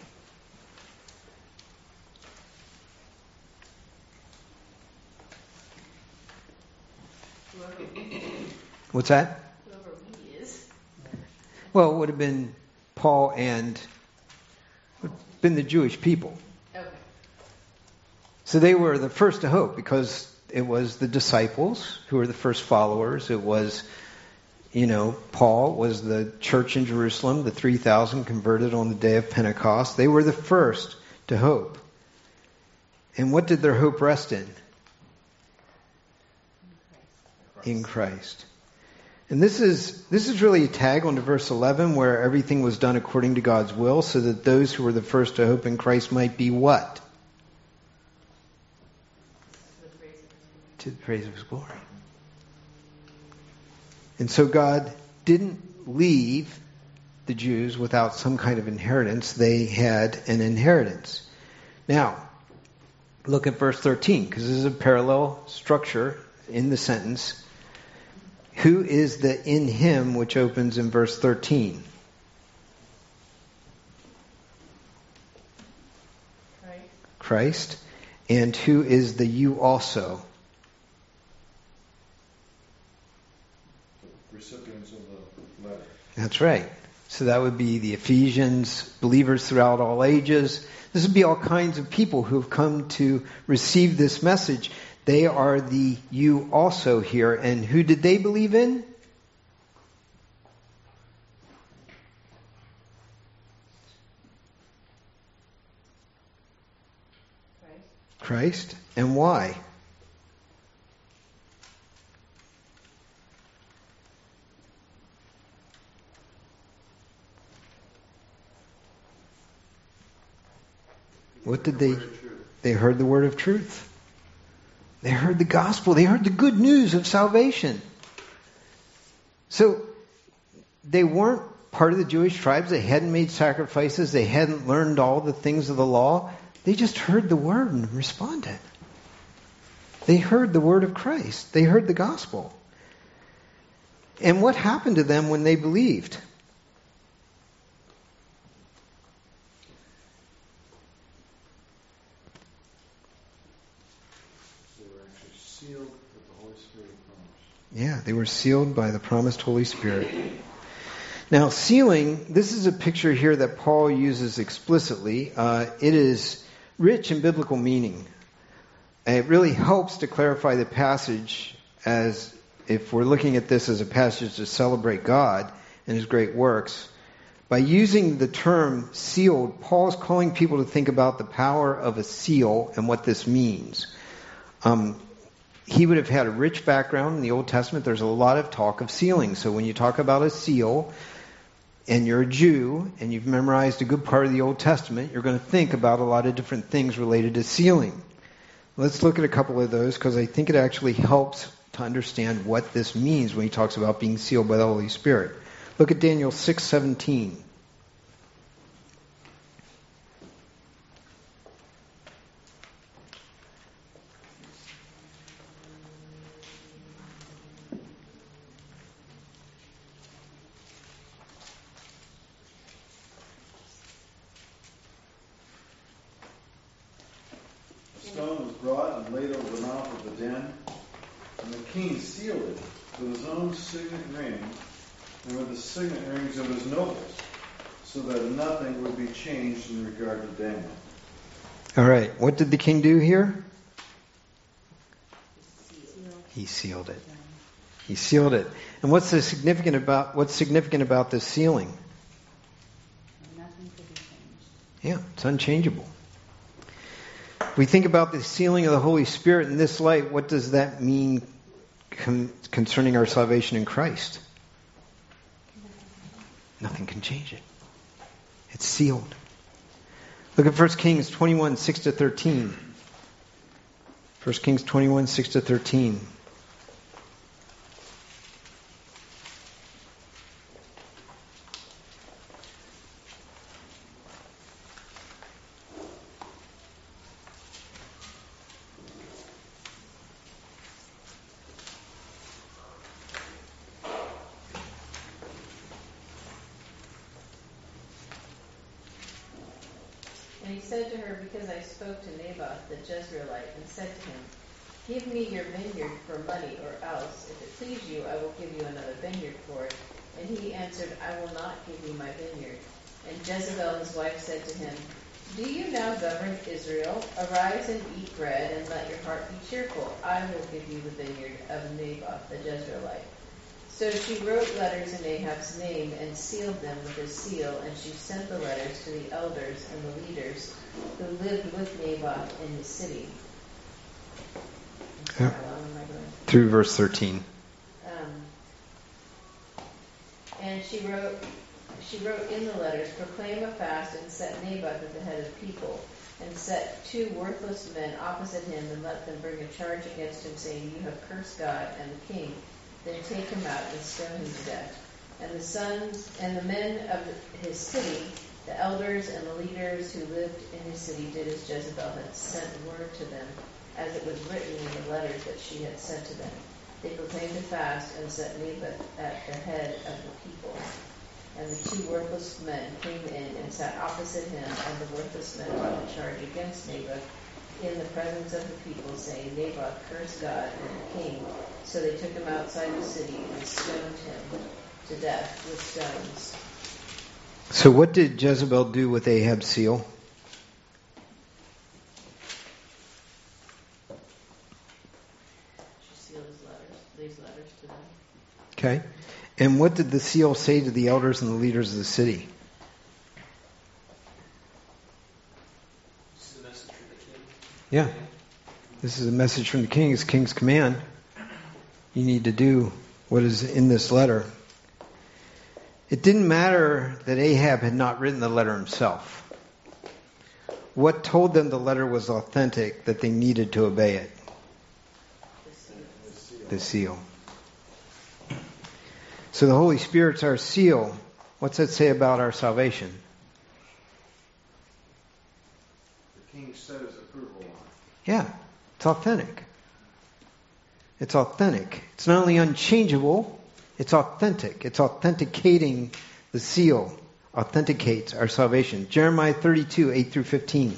What's that? Whoever we is. Well, it would have been Paul and been the Jewish people. Okay. So they were the first to hope because it was the disciples who were the first followers. It was, Paul was the church in Jerusalem, the 3,000 converted on the day of Pentecost. They were the first to hope. And what did their hope rest in? In Christ. And this is really a tag onto verse 11 where everything was done according to God's will so that those who were the first to hope in Christ might be what? To the praise of his glory. And so God didn't leave the Jews without some kind of inheritance. They had an inheritance. Now, look at verse 13 because this is a parallel structure in the sentence. Who is the in him, which opens in verse 13? Christ. And who is the you also? The recipients of the letter. That's right. So that would be the Ephesians, believers throughout all ages. This would be all kinds of people who have come to receive this message. They are the you also here. And who did they believe in? Christ. And why? What did they? They heard the word of truth. They heard the gospel. They heard the good news of salvation. So they weren't part of the Jewish tribes. They hadn't made sacrifices. They hadn't learned all the things of the law. They just heard the word and responded. They heard the word of Christ. They heard the gospel. And what happened to them when they believed? Sealed with the Holy Spirit promise. Yeah, they were sealed by the promised Holy Spirit. Now, sealing, this is a picture here that Paul uses explicitly. It is rich in biblical meaning. And it really helps to clarify the passage, as if we're looking at this as a passage to celebrate God and His great works. By using the term sealed, Paul is calling people to think about the power of a seal and what this means. He would have had a rich background in the Old Testament. There's a lot of talk of sealing. So when you talk about a seal, and you're a Jew, and you've memorized a good part of the Old Testament, you're going to think about a lot of different things related to sealing. Let's look at a couple of those, because I think it actually helps to understand what this means when he talks about being sealed by the Holy Spirit. Look at Daniel 6:17. Stone was brought and laid over the mouth of the den, and the king sealed it with his own signet ring and with the signet rings of his nobles, so that nothing would be changed in regard to Daniel. All right, what did the king do here? He sealed it. He sealed it. And what's significant about this sealing? Nothing could be changed. Yeah, it's unchangeable. We think about the sealing of the Holy Spirit in this light. What does that mean concerning our salvation in Christ? Nothing can change it. It's sealed. Look at 1 Kings 21, 6-13. 1 Kings 21, 6-13. And he said to her, because I spoke to Naboth the Jezreelite, and said to him, give me your vineyard for money, or else, if it please you, I will give you another vineyard for it. And he answered, I will not give you my vineyard. And Jezebel his wife said to him, do you now govern Israel? Arise and eat bread, and let your heart be cheerful. I will give you the vineyard of Naboth the Jezreelite. So she wrote letters in Ahab's name and sealed them with a seal, and she sent the letters to the elders and the leaders who lived with Naboth in his city. Yeah. Through verse 13. And she wrote in the letters, proclaim a fast and set Naboth at the head of people, and set two worthless men opposite him, and let them bring a charge against him, saying, you have cursed God and the king. Then take him out and stone him to death. And the sons and the men of his city, the elders and the leaders who lived in his city, did as Jezebel had sent word to them, as it was written in the letters that she had sent to them. They proclaimed a fast and set Naboth at the head of the people. And the two worthless men came in and sat opposite him, and the worthless men brought a charge against Naboth in the presence of the people, saying, Naboth cursed God and the king. So they took him outside the city and stoned him to death with stones. So what did Jezebel do with Ahab's seal? She sealed these letters to them. Okay. And what did the seal say to the elders and the leaders of the city? This is a message from the king. Yeah. This is a message from the king. It's king's command. You need to do what is in this letter. It didn't matter that Ahab had not written the letter himself. What told them the letter was authentic, that they needed to obey it? The seal. So the Holy Spirit's our seal. What's that say about our salvation? The king set his approval on it. Yeah, it's authentic. It's authentic. It's not only unchangeable, it's authentic. It's authenticating the seal. Authenticates our salvation. Jeremiah 32, 8 through 15.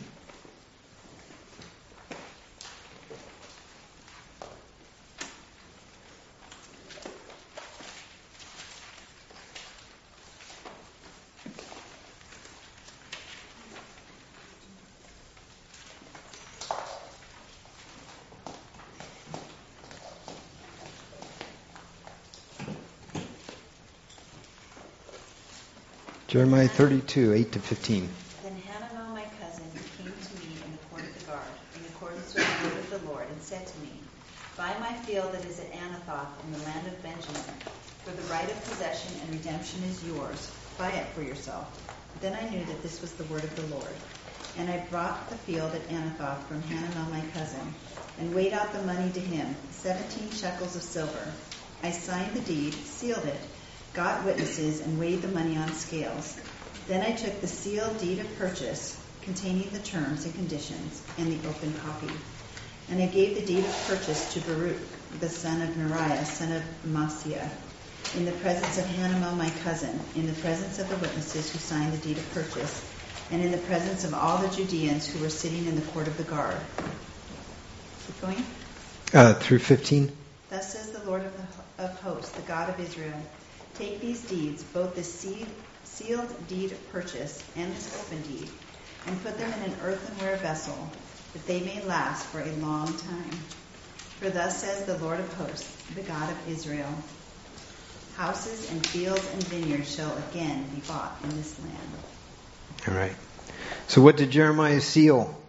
Jeremiah 32, 8 to 15. Then Hananiah my cousin came to me in the court of the guard, in accordance with the word of the Lord, and said to me, Buy my field that is at Anathoth in the land of Benjamin, for the right of possession and redemption is yours. Buy it for yourself. Then I knew that this was the word of the Lord. And I brought the field at Anathoth from Hananiah my cousin, and weighed out the money to him, 17 shekels of silver. I signed the deed, sealed it, got witnesses, and weighed the money on scales. Then I took the sealed deed of purchase, containing the terms and conditions, and the open copy. And I gave the deed of purchase to Baruch, the son of Neriah, son of Maaseiah, in the presence of Hananiah my cousin, in the presence of the witnesses who signed the deed of purchase, and in the presence of all the Judeans who were sitting in the court of the guard. Keep going. Through 15. Thus says the Lord of hosts, the God of Israel, Take these deeds, both the sealed deed of purchase and this open deed, and put them in an earthenware vessel, that they may last for a long time. For thus says the Lord of hosts, the God of Israel, Houses and fields and vineyards shall again be bought in this land. All right. So what did Jeremiah seal?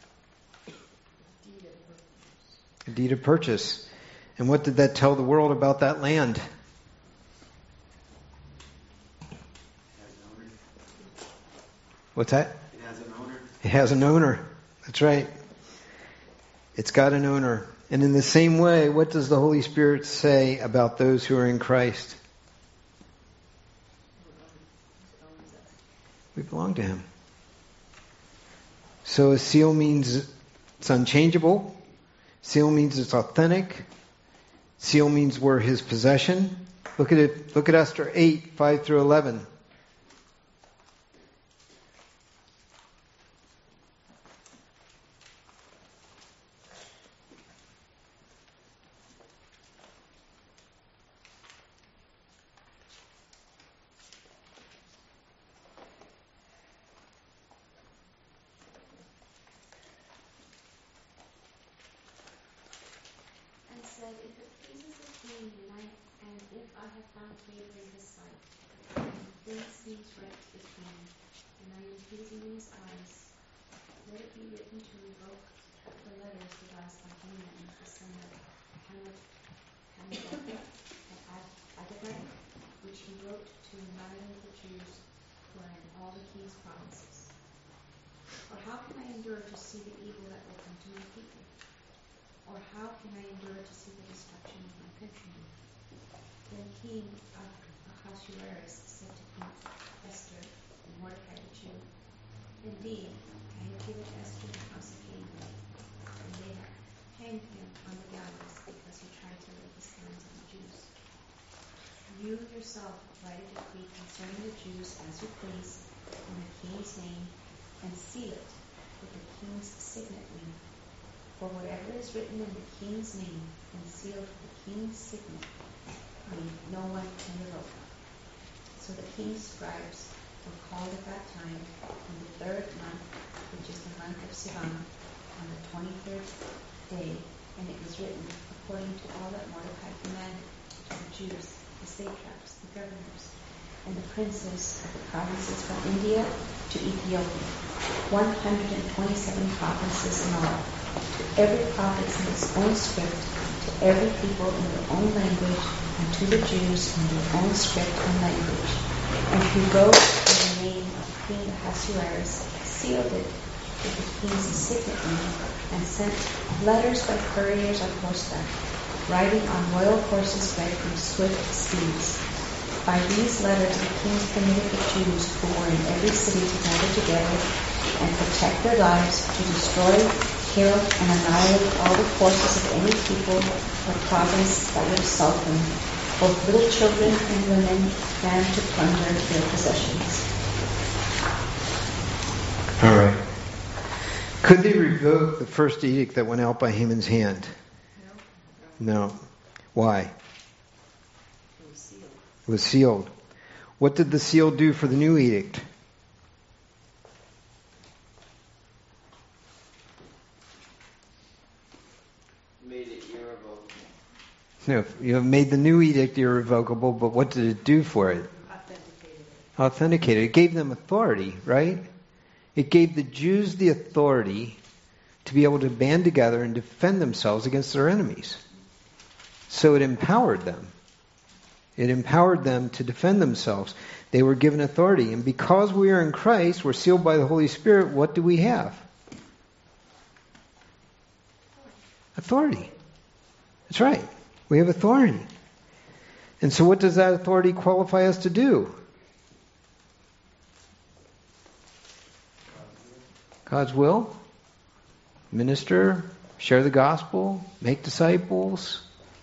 A deed of purchase. And what did that tell the world about that land? What's that? It has an owner. It has an owner. That's right. It's got an owner. And in the same way, what does the Holy Spirit say about those who are in Christ? We belong to Him. So a seal means it's unchangeable. Seal means it's authentic. Seal means we're His possession. Look at it. Look at Esther 8, 5 through 11. If it pleases the king, and if I have found favor in his sight, and things seems right to the king, and I am pleasing in his eyes, let it be written to revoke the letters devised by Haman, the son of Agagite, which he wrote to annihilate the Jews who are in all the king's provinces. For how can I endure to see the evil that will come to my people? Or how can I endure to see the destruction of my countrymen? Then King Ahasuerus said to Queen Esther and Mordecai the Jew, Indeed, I have given Esther the house of Haman, and they have hanged him on the gallows because as he tried to lay his hands on the Jews. You yourself write a decree concerning the Jews as you please, in the king's name, and seal it with the king's signet ring. For whatever is written in the king's name and sealed with the king's signet ring, no one can revoke. So the king's scribes were called at that time in the 3rd month, which is the month of Sivan, on the 23rd day, and it was written according to all that Mordecai commanded to the Jews, the satraps, the governors, and the princes of the provinces from India to Ethiopia, 127 provinces in all, to every province in its own script, to every people in their own language, and to the Jews in their own script and language. And he wrote in the name of King Ahasuerus, sealed it with the king's signet ring, and sent letters by couriers on horseback, riding on royal horses bred from swift steeds. By these letters the king permitted the Jews who were in every city to gather together and protect their lives, to destroy, kill, and annihilate all the forces of any people or province that would assault them, both little children and women, and to plunder their possessions. All right. Could they revoke the first edict that went out by Haman's hand? No. Why? It was sealed. What did the seal do for the new edict? Made it irrevocable. No, you have made the new edict irrevocable, but what did it do for it? Authenticated. It gave them authority, right? It gave the Jews the authority to be able to band together and defend themselves against their enemies. So it empowered them. It empowered them to defend themselves. They were given authority. And because we are in Christ, we're sealed by the Holy Spirit, what do we have? Authority. That's right. We have authority. And so what does that authority qualify us to do? God's will. Minister, share the gospel, make disciples,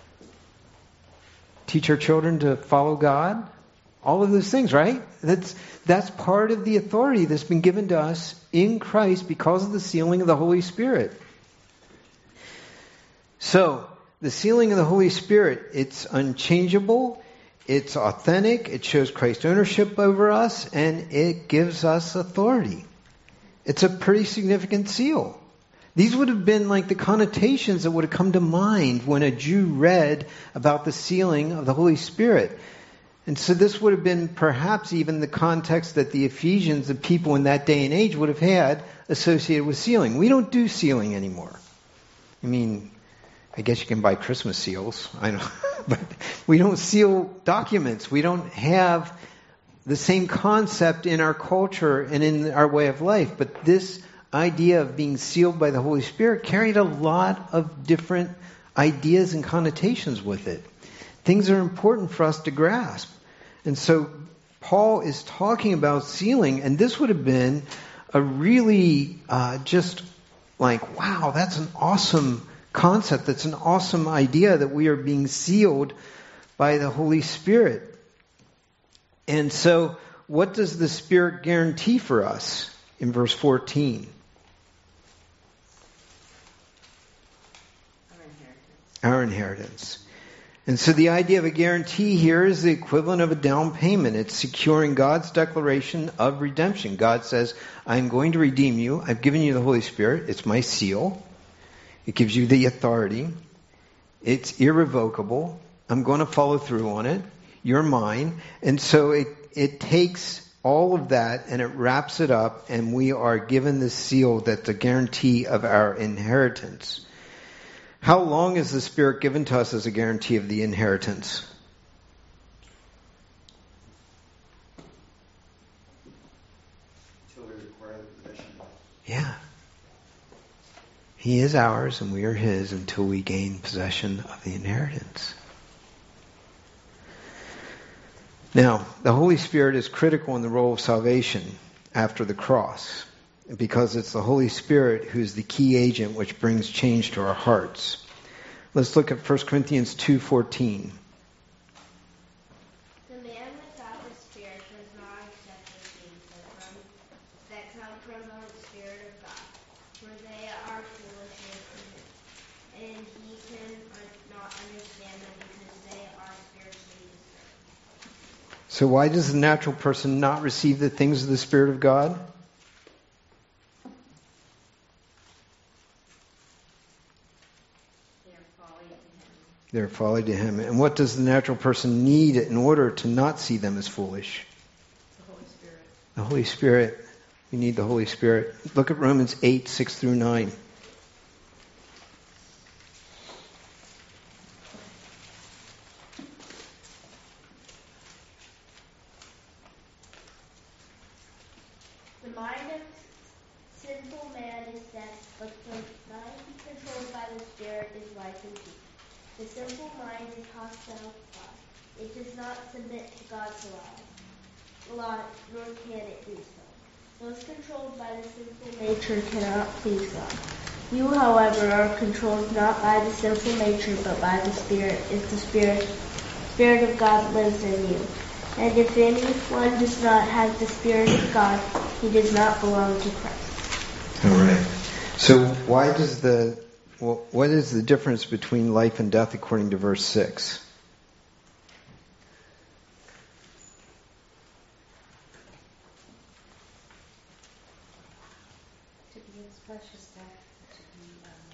teach our children to follow God. All of those things, right? That's part of the authority that's been given to us in Christ because of the sealing of the Holy Spirit. So, the sealing of the Holy Spirit, it's unchangeable, it's authentic, it shows Christ's ownership over us, and it gives us authority. It's a pretty significant seal. These would have been like the connotations that would have come to mind when a Jew read about the sealing of the Holy Spirit. And so this would have been perhaps even the context that the Ephesians, the people in that day and age, would have had associated with sealing. We don't do sealing anymore. I mean, I guess you can buy Christmas seals. I know. But we don't seal documents. We don't have the same concept in our culture and in our way of life. But this idea of being sealed by the Holy Spirit carried a lot of different ideas and connotations with it. Things are important for us to grasp. And so Paul is talking about sealing, and this would have been a really just like, wow, that's an awesome concept. That's an awesome idea that we are being sealed by the Holy Spirit. And so what does the Spirit guarantee for us in verse 14? Our inheritance. And so the idea of a guarantee here is the equivalent of a down payment. It's securing God's declaration of redemption. God says, I'm going to redeem you. I've given you the Holy Spirit. It's my seal. It gives you the authority. It's irrevocable. I'm going to follow through on it. You're mine. And so it takes all of that and it wraps it up, and we are given the seal that's a guarantee of our inheritance. How long is the Spirit given to us as a guarantee of the inheritance? Until we require the possession. Yeah. He is ours and we are His until we gain possession of the inheritance. Now, the Holy Spirit is critical in the role of salvation after the cross, because it's the Holy Spirit who's the key agent which brings change to our hearts. Let's look at 1 Corinthians 2:14. The man without the Spirit does not accept the things that come from the Spirit of God, for they are foolishness to him, and he cannot understand them because they are spiritually discerned. So why does the natural person not receive the things of the Spirit of God? They're folly to him. And what does the natural person need in order to not see them as foolish? The Holy Spirit. The Holy Spirit. We need the Holy Spirit. Look at Romans 8:6-9. The mind of sinful man is death, but the mind controlled by the Spirit is life and peace. The sinful mind is hostile to God. It does not submit to God's law, nor can it do so. Those controlled by the sinful nature cannot please God. You, however, are controlled not by the sinful nature, but by the Spirit, if the Spirit of God lives in you. And if anyone does not have the Spirit of God, he does not belong to Christ. All right. So what is the difference between life and death according to verse 6? To be in flesh is death, to be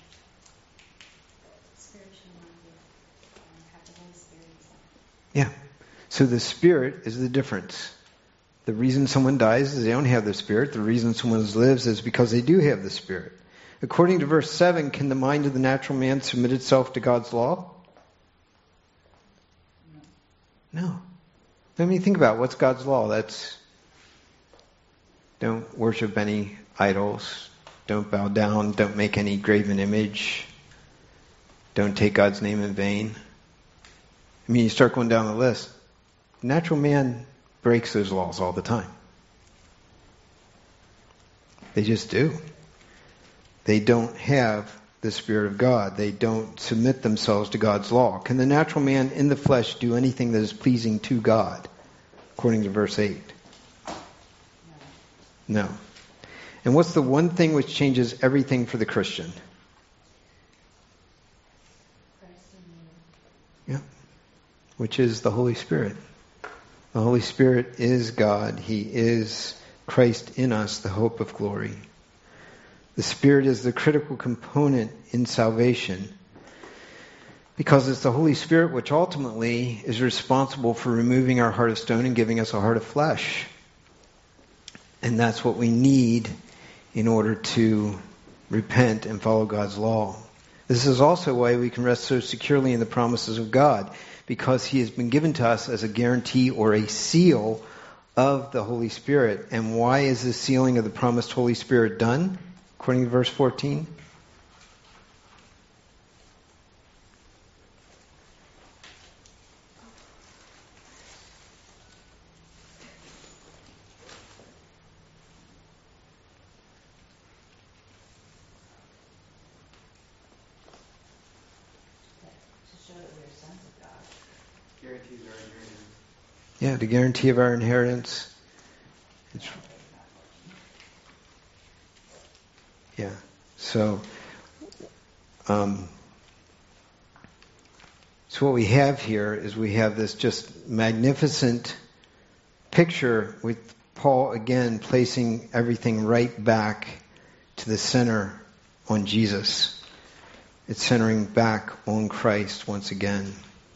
spiritually minded and have the Holy Spirit inside. Yeah. So the Spirit is the difference. The reason someone dies is they don't have the Spirit. The reason someone lives is because they do have the Spirit. According to verse 7, can the mind of the natural man submit itself to God's law? No. I mean, think about it. What's God's law? That's don't worship any idols. Don't bow down. Don't make any graven image. Don't take God's name in vain. I mean, you start going down the list. Natural man breaks those laws all the time. They just do. They don't have the Spirit of God. They don't submit themselves to God's law. Can the natural man in the flesh do anything that is pleasing to God? According to verse 8. No. And what's the one thing which changes everything for the Christian? Yeah. Which is the Holy Spirit. The Holy Spirit is God. He is Christ in us, the hope of glory. The Spirit is the critical component in salvation because it's the Holy Spirit which ultimately is responsible for removing our heart of stone and giving us a heart of flesh. And that's what we need in order to repent and follow God's law. This is also why we can rest so securely in the promises of God, because He has been given to us as a guarantee or a seal of the Holy Spirit. And why is the sealing of the promised Holy Spirit done? According to verse 14. Guarantees our inheritance. Yeah, the guarantee of our inheritance. Yeah. So what we have here is we have this just magnificent picture with Paul again placing everything right back to the center on Jesus. It's centering back on Christ once again.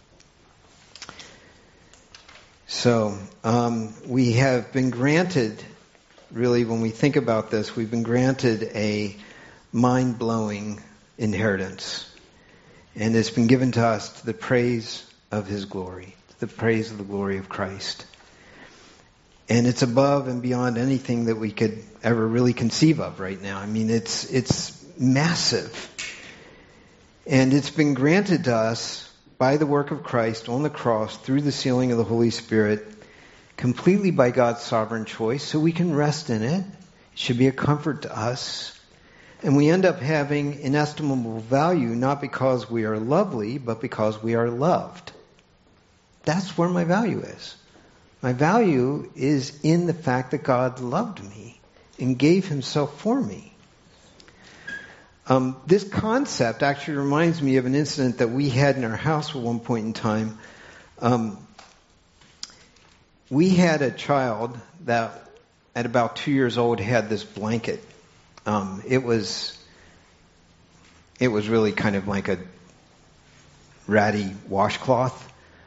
So we have been granted, really, when we think about this, we've been granted a mind-blowing inheritance. And it's been given to us to the praise of His glory, to the praise of the glory of Christ. And it's above and beyond anything that we could ever really conceive of right now. I mean, it's massive. And it's been granted to us by the work of Christ on the cross through the sealing of the Holy Spirit, completely by God's sovereign choice, so we can rest in it. It should be a comfort to us. And we end up having inestimable value not because we are lovely, but because we are loved. That's where my value is. My value is in the fact that God loved me and gave himself for me. This concept actually reminds me of an incident that we had in our house at one point in time. We had a child that at about 2 years old had this blanket. It was really kind of like a ratty washcloth.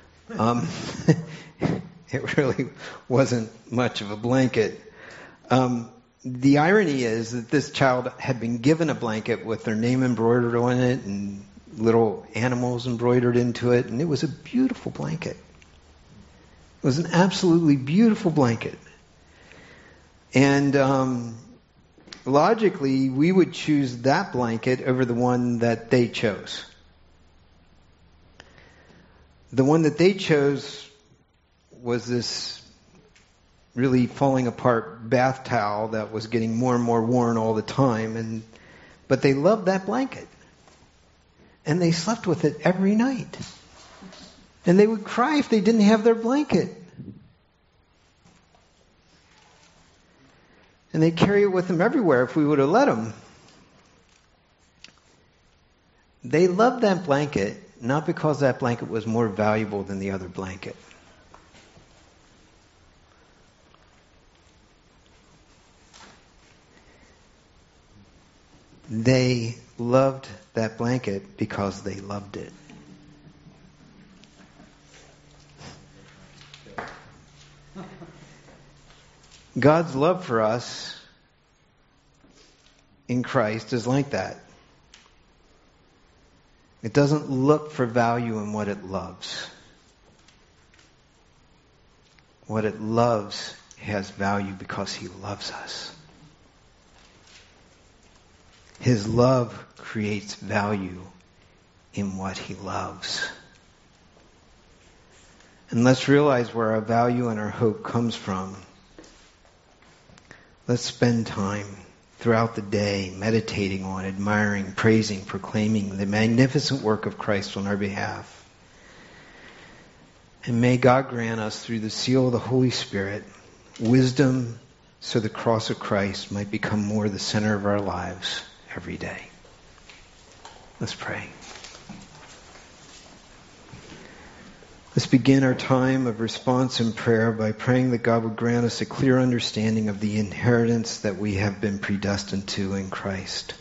It really wasn't much of a blanket. The irony is that this child had been given a blanket with their name embroidered on it and little animals embroidered into it, and it was a beautiful blanket. It was an absolutely beautiful blanket. And logically, we would choose that blanket over the one that they chose. The one that they chose was this really falling apart bath towel that was getting more and more worn all the time, but they loved that blanket. And they slept with it every night. And they would cry if they didn't have their blanket. And they'd carry it with them everywhere if we would have let them. They loved that blanket not because that blanket was more valuable than the other blanket. They loved that blanket because they loved it. God's love for us in Christ is like that. It doesn't look for value in what it loves. What it loves has value because he loves us. His love creates value in what he loves. And let's realize where our value and our hope comes from. Let's spend time throughout the day meditating on, admiring, praising, proclaiming the magnificent work of Christ on our behalf. And may God grant us through the seal of the Holy Spirit wisdom so the cross of Christ might become more the center of our lives every day. Let's pray. Let's begin our time of response and prayer by praying that God would grant us a clear understanding of the inheritance that we have been predestined to in Christ.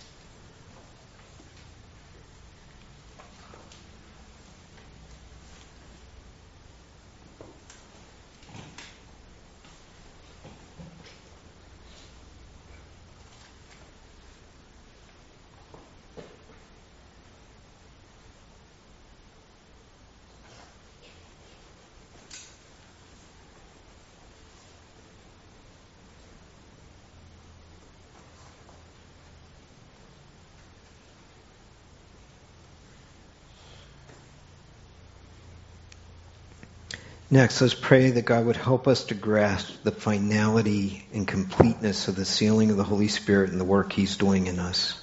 Next, let's pray that God would help us to grasp the finality and completeness of the sealing of the Holy Spirit and the work he's doing in us.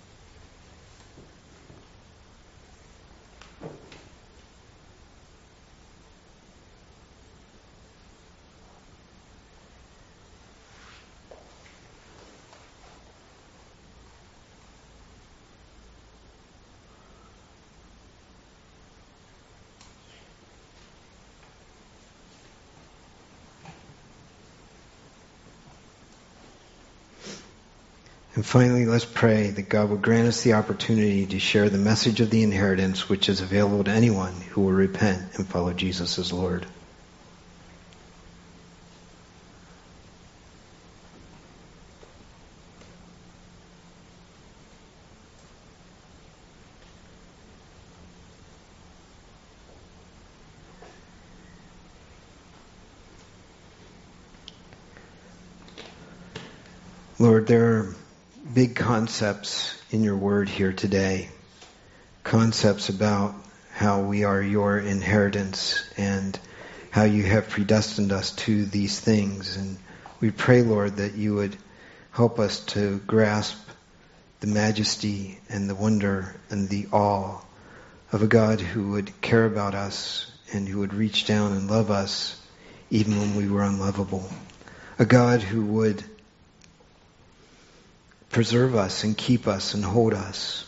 And finally, let's pray that God will grant us the opportunity to share the message of the inheritance which is available to anyone who will repent and follow Jesus as Lord. Lord, there are big concepts in your word here today. Concepts about how we are your inheritance and how you have predestined us to these things. And we pray, Lord, that you would help us to grasp the majesty and the wonder and the awe of a God who would care about us and who would reach down and love us even when we were unlovable. A God who would preserve us and keep us and hold us.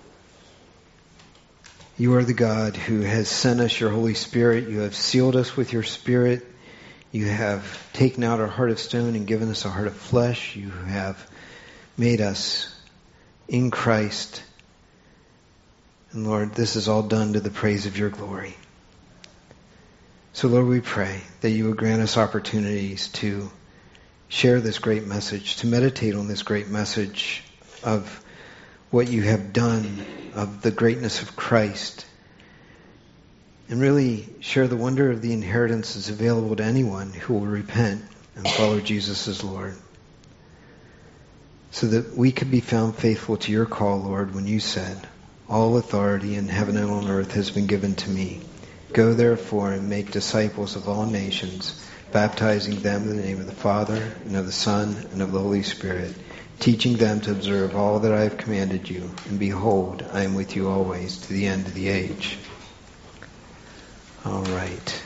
You are the God who has sent us your Holy Spirit. You have sealed us with your Spirit. You have taken out our heart of stone and given us a heart of flesh. You have made us in Christ. And Lord, this is all done to the praise of your glory. So Lord, we pray that you would grant us opportunities to share this great message, to meditate on this great message of what you have done, of the greatness of Christ, and really share the wonder of the inheritance that's available to anyone who will repent and follow Jesus as Lord. So that we could be found faithful to your call, Lord, when you said, all authority in heaven and on earth has been given to me. Go therefore and make disciples of all nations, baptizing them in the name of the Father, and of the Son, and of the Holy Spirit, teaching them to observe all that I have commanded you. And behold, I am with you always to the end of the age. All right.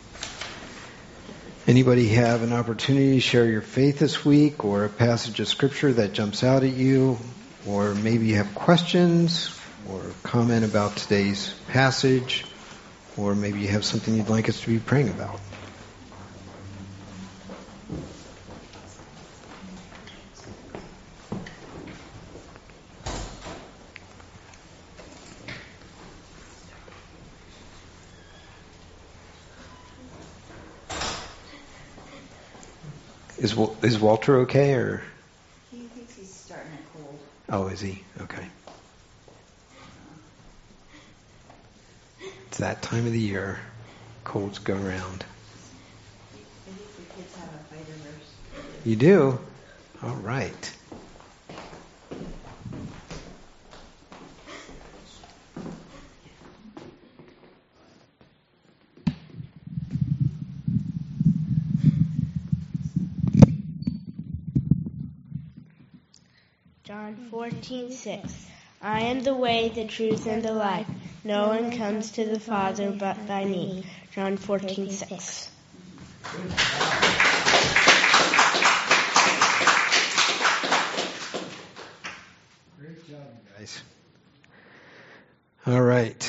Anybody have an opportunity to share your faith this week, or a passage of Scripture that jumps out at you, or maybe you have questions, or comment about today's passage, or maybe you have something you'd like us to be praying about? Is Walter okay, or? He thinks he's starting a cold. Oh, is he? Okay. It's that time of the year. Colds go around. I think the kids have a fighter verse. You do? All right. John 14:6. I am the way, the truth, and the life. No one comes to the Father but by me. John 14:6. Great job, guys. All right.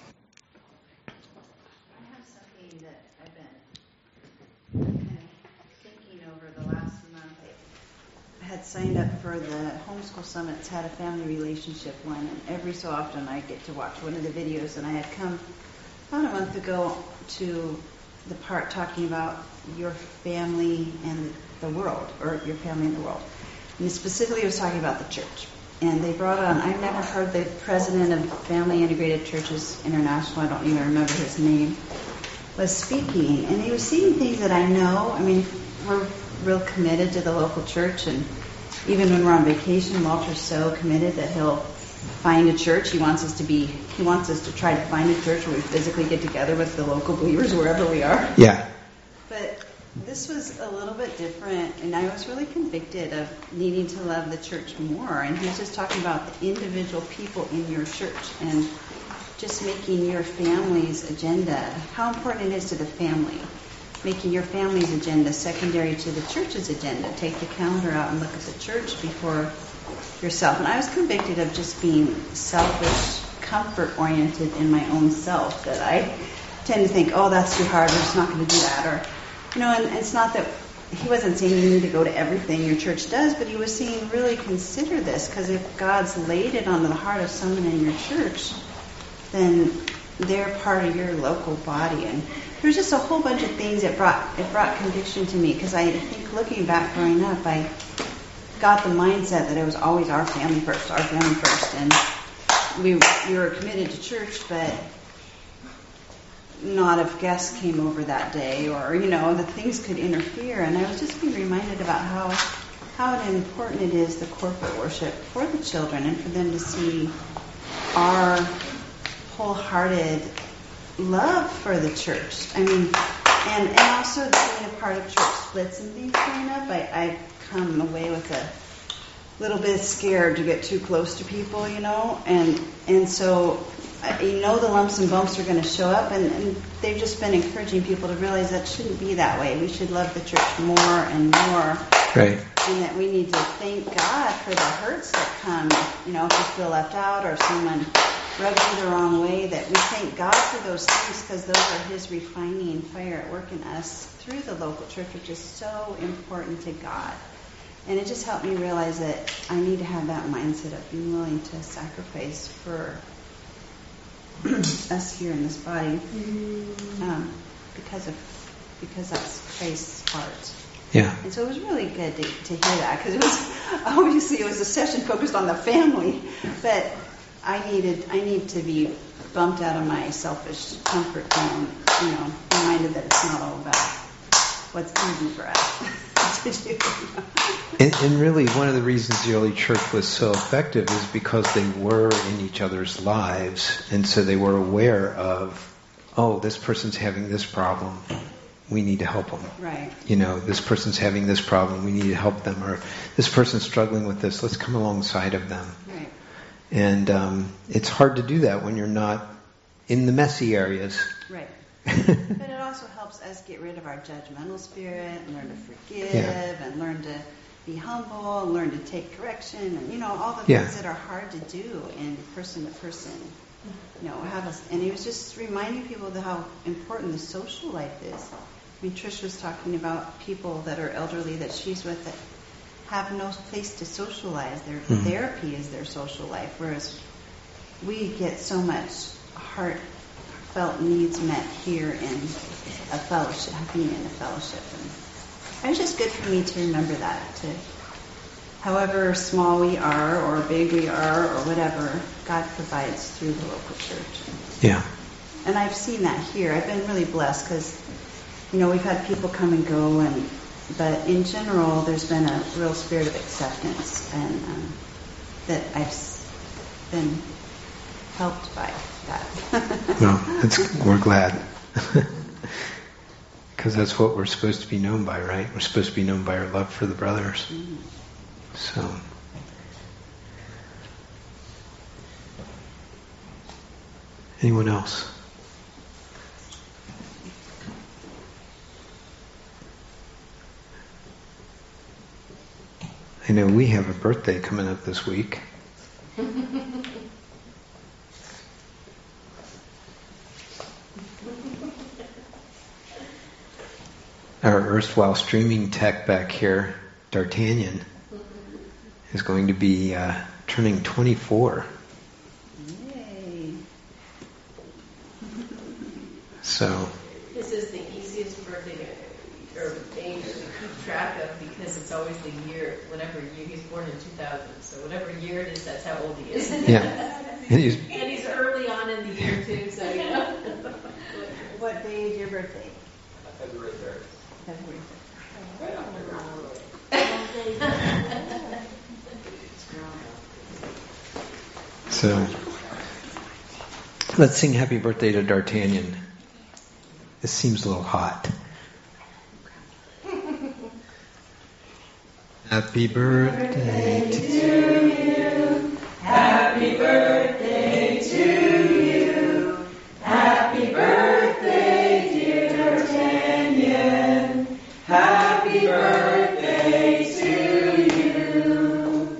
I have something that I've been kind of thinking over the last month. I had signed up for the Homeschool Summits, had a family relationship one, and every so often I get to watch one of the videos, and I had come about a month ago to the part talking about your family and the world, or your family and the world. And specifically it was talking about the church. And they brought on, I've never heard the president of Family Integrated Churches International, I don't even remember his name, was speaking. And he was saying things that I know. I mean, we're real committed to the local church, and even when we're on vacation, Walter's so committed that he'll find a church. He wants us to try to find a church where we physically get together with the local believers wherever we are. Yeah. But this was a little bit different, and I was really convicted of needing to love the church more. And he was just talking about the individual people in your church and just making your family's agenda, how important it is to the family. Making your family's agenda secondary to the church's agenda. Take the calendar out and look at the church before yourself. And I was convicted of just being selfish, comfort-oriented in my own self, that I tend to think, oh, that's too hard, we're just not going to do that. Or, and it's not that he wasn't saying you need to go to everything your church does, but he was saying really consider this, because if God's laid it on the heart of someone in your church, then they're part of your local body. And there's just a whole bunch of things that brought conviction to me, because I think looking back growing up, I got the mindset that it was always our family first, and we were committed to church, but not if guests came over that day, or that things could interfere. And I was just being reminded about how important it is, the corporate worship for the children, and for them to see our wholehearted love for the church. I mean, and also being a part of church splits and things growing up, I come away with little bit scared to get too close to people, and so the lumps and bumps are going to show up, and they've just been encouraging people to realize that shouldn't be that way. We should love the church more and more, right? And that we need to thank God for the hurts that come, if you feel left out or someone rubs you the wrong way, that we thank God for those things, because those are His refining fire at work in us through the local church, which is so important to God. And it just helped me realize that I need to have that mindset of being willing to sacrifice for us here in this body, because that's Christ's heart. Yeah. And so it was really good to hear that, because it was a session focused on the family, but I need to be bumped out of my selfish comfort zone, reminded that it's not all about what's easy for us to do. And really, one of the reasons the early church was so effective is because they were in each other's lives, and so they were aware of, this person's having this problem, we need to help them. Right. This person's having this problem, we need to help them, or this person's struggling with this, let's come alongside of them. Right. And it's hard to do that when you're not in the messy areas. Right. But it also helps us get rid of our judgmental spirit and learn to forgive and learn to be humble and learn to take correction and, all the things that are hard to do in person to person. And he was just reminding people of how important the social life is. Trish was talking about people that are elderly that she's with that have no place to socialize. Their therapy is their social life, whereas we get so much heartfelt needs met here in a fellowship, being in a fellowship. And it's just good for me to remember that, to however small we are or big we are or whatever, God provides through the local church. Yeah. And I've seen that here. I've been really blessed because, we've had people come and go, but in general, there's been a real spirit of acceptance, and that I've been helped by that. Well, we're glad. Because that's what we're supposed to be known by, right? We're supposed to be known by our love for the brothers. Mm-hmm. So, anyone else? I know we have a birthday coming up this week. Our erstwhile streaming tech back here, D'Artagnan, is going to be turning 24. Yay. So. This is the easiest birthday or age to keep track of because it's always the year, whatever year he's born in 2000. So whatever year it is, that's how old he is. Yeah. And he's early on in the year too, so What day is your birthday? February 3rd. February 3rd. Right after So, let's sing Happy Birthday to D'Artagnan. This seems a little hot. Happy birthday to you. Happy birthday to you. Happy birthday, dear D'Artagnan. Happy birthday to you.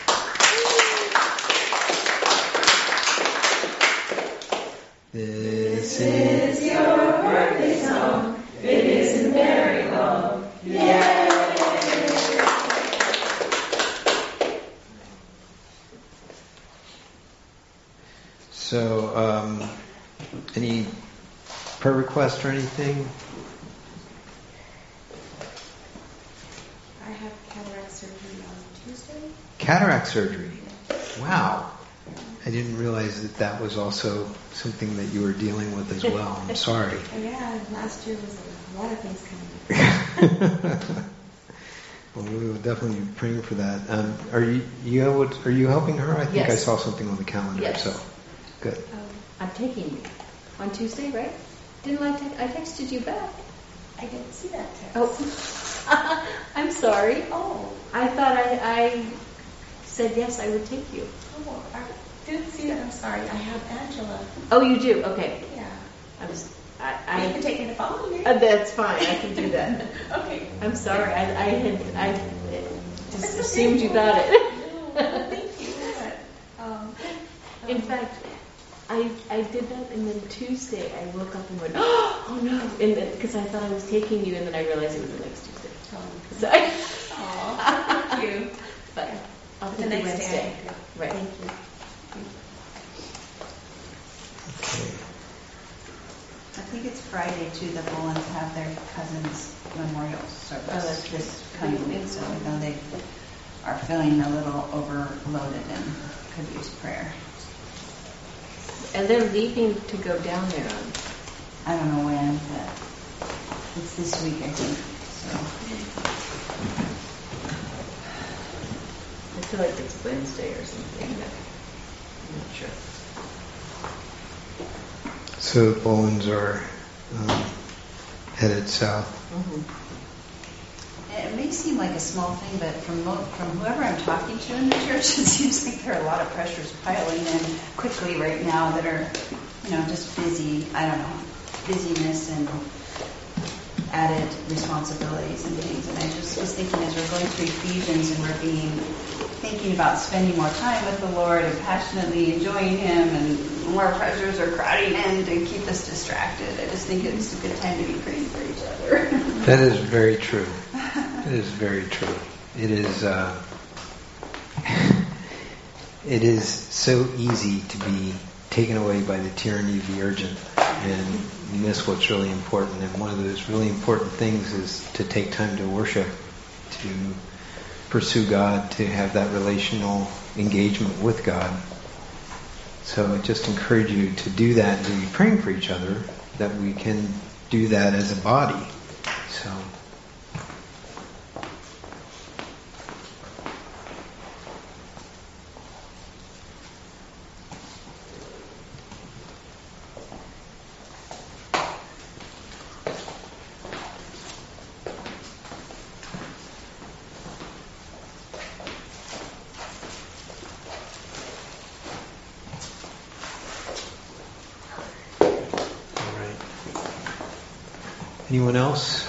This is your birthday song. It isn't very long. Yay! So, any prayer requests or anything? I have cataract surgery on Tuesday. Cataract surgery. Wow. I didn't realize that was also something that you were dealing with as well. I'm sorry. Yeah, last year was a lot of things coming up. Well, we will definitely be praying for that. Are you helping her? I think Yes. I saw something on the calendar. Yes. So, good. I'm taking you on Tuesday, right? Didn't I texted you back? I didn't see that text. Oh, I'm sorry. Oh. I thought I said, yes, I would take you. Oh, I didn't see that. I'm sorry. I have Angela. Oh, you do? Okay. Yeah. I You can take me to follow me. That's fine. I can do that. Okay. I'm sorry. I just assumed you got it. No, thank you. In fact, I did that, and then Tuesday I woke up and went, oh no, because I thought I was taking you, and then I realized it was the next Tuesday. So Thank you. But I'll The take next Wednesday. day. Right. Thank you. I think it's Friday too that Bolins have their cousin's memorial service this coming week, so I know they are feeling a little overloaded and could use prayer. And they're leaving to go down there on. I don't know when, but it's this week, I think. So I feel like it's Wednesday or something. But I'm not sure. So the Bolins are headed south. Mm-hmm. it may seem like a small thing, but from whoever I'm talking to in the church, it seems like there are a lot of pressures piling in quickly right now that are, just busy. I don't know, busyness and added responsibilities and things. And I just was thinking as we're going through Ephesians and we're thinking about spending more time with the Lord and passionately enjoying Him, and more pressures are crowding in to keep us distracted. I just think it's a good time to be praying for each other. That is very true. It is very true. It is so easy to be taken away by the tyranny of the urgent and miss what's really important. And one of those really important things is to take time to worship, to pursue God, to have that relational engagement with God. So I just encourage you to do that, to be praying for each other, that we can do that as a body. So. Anyone else?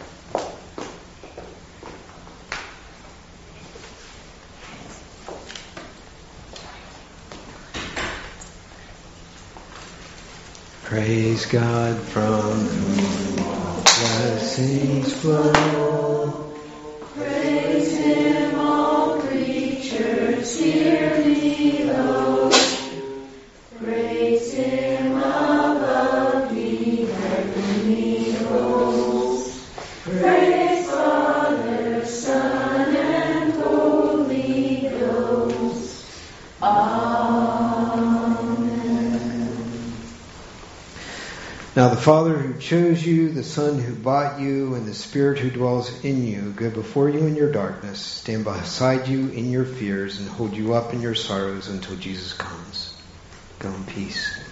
Praise God from whom all blessings flow. Praise Him, all creatures here below. Praise Him above the heavenly hosts. Praise Father, Son, and Holy Ghost. Amen. Now the Father who chose you, the Son who bought you, and the Spirit who dwells in you go before you in your darkness, stand beside you in your fears, and hold you up in your sorrows until Jesus comes. Go in peace.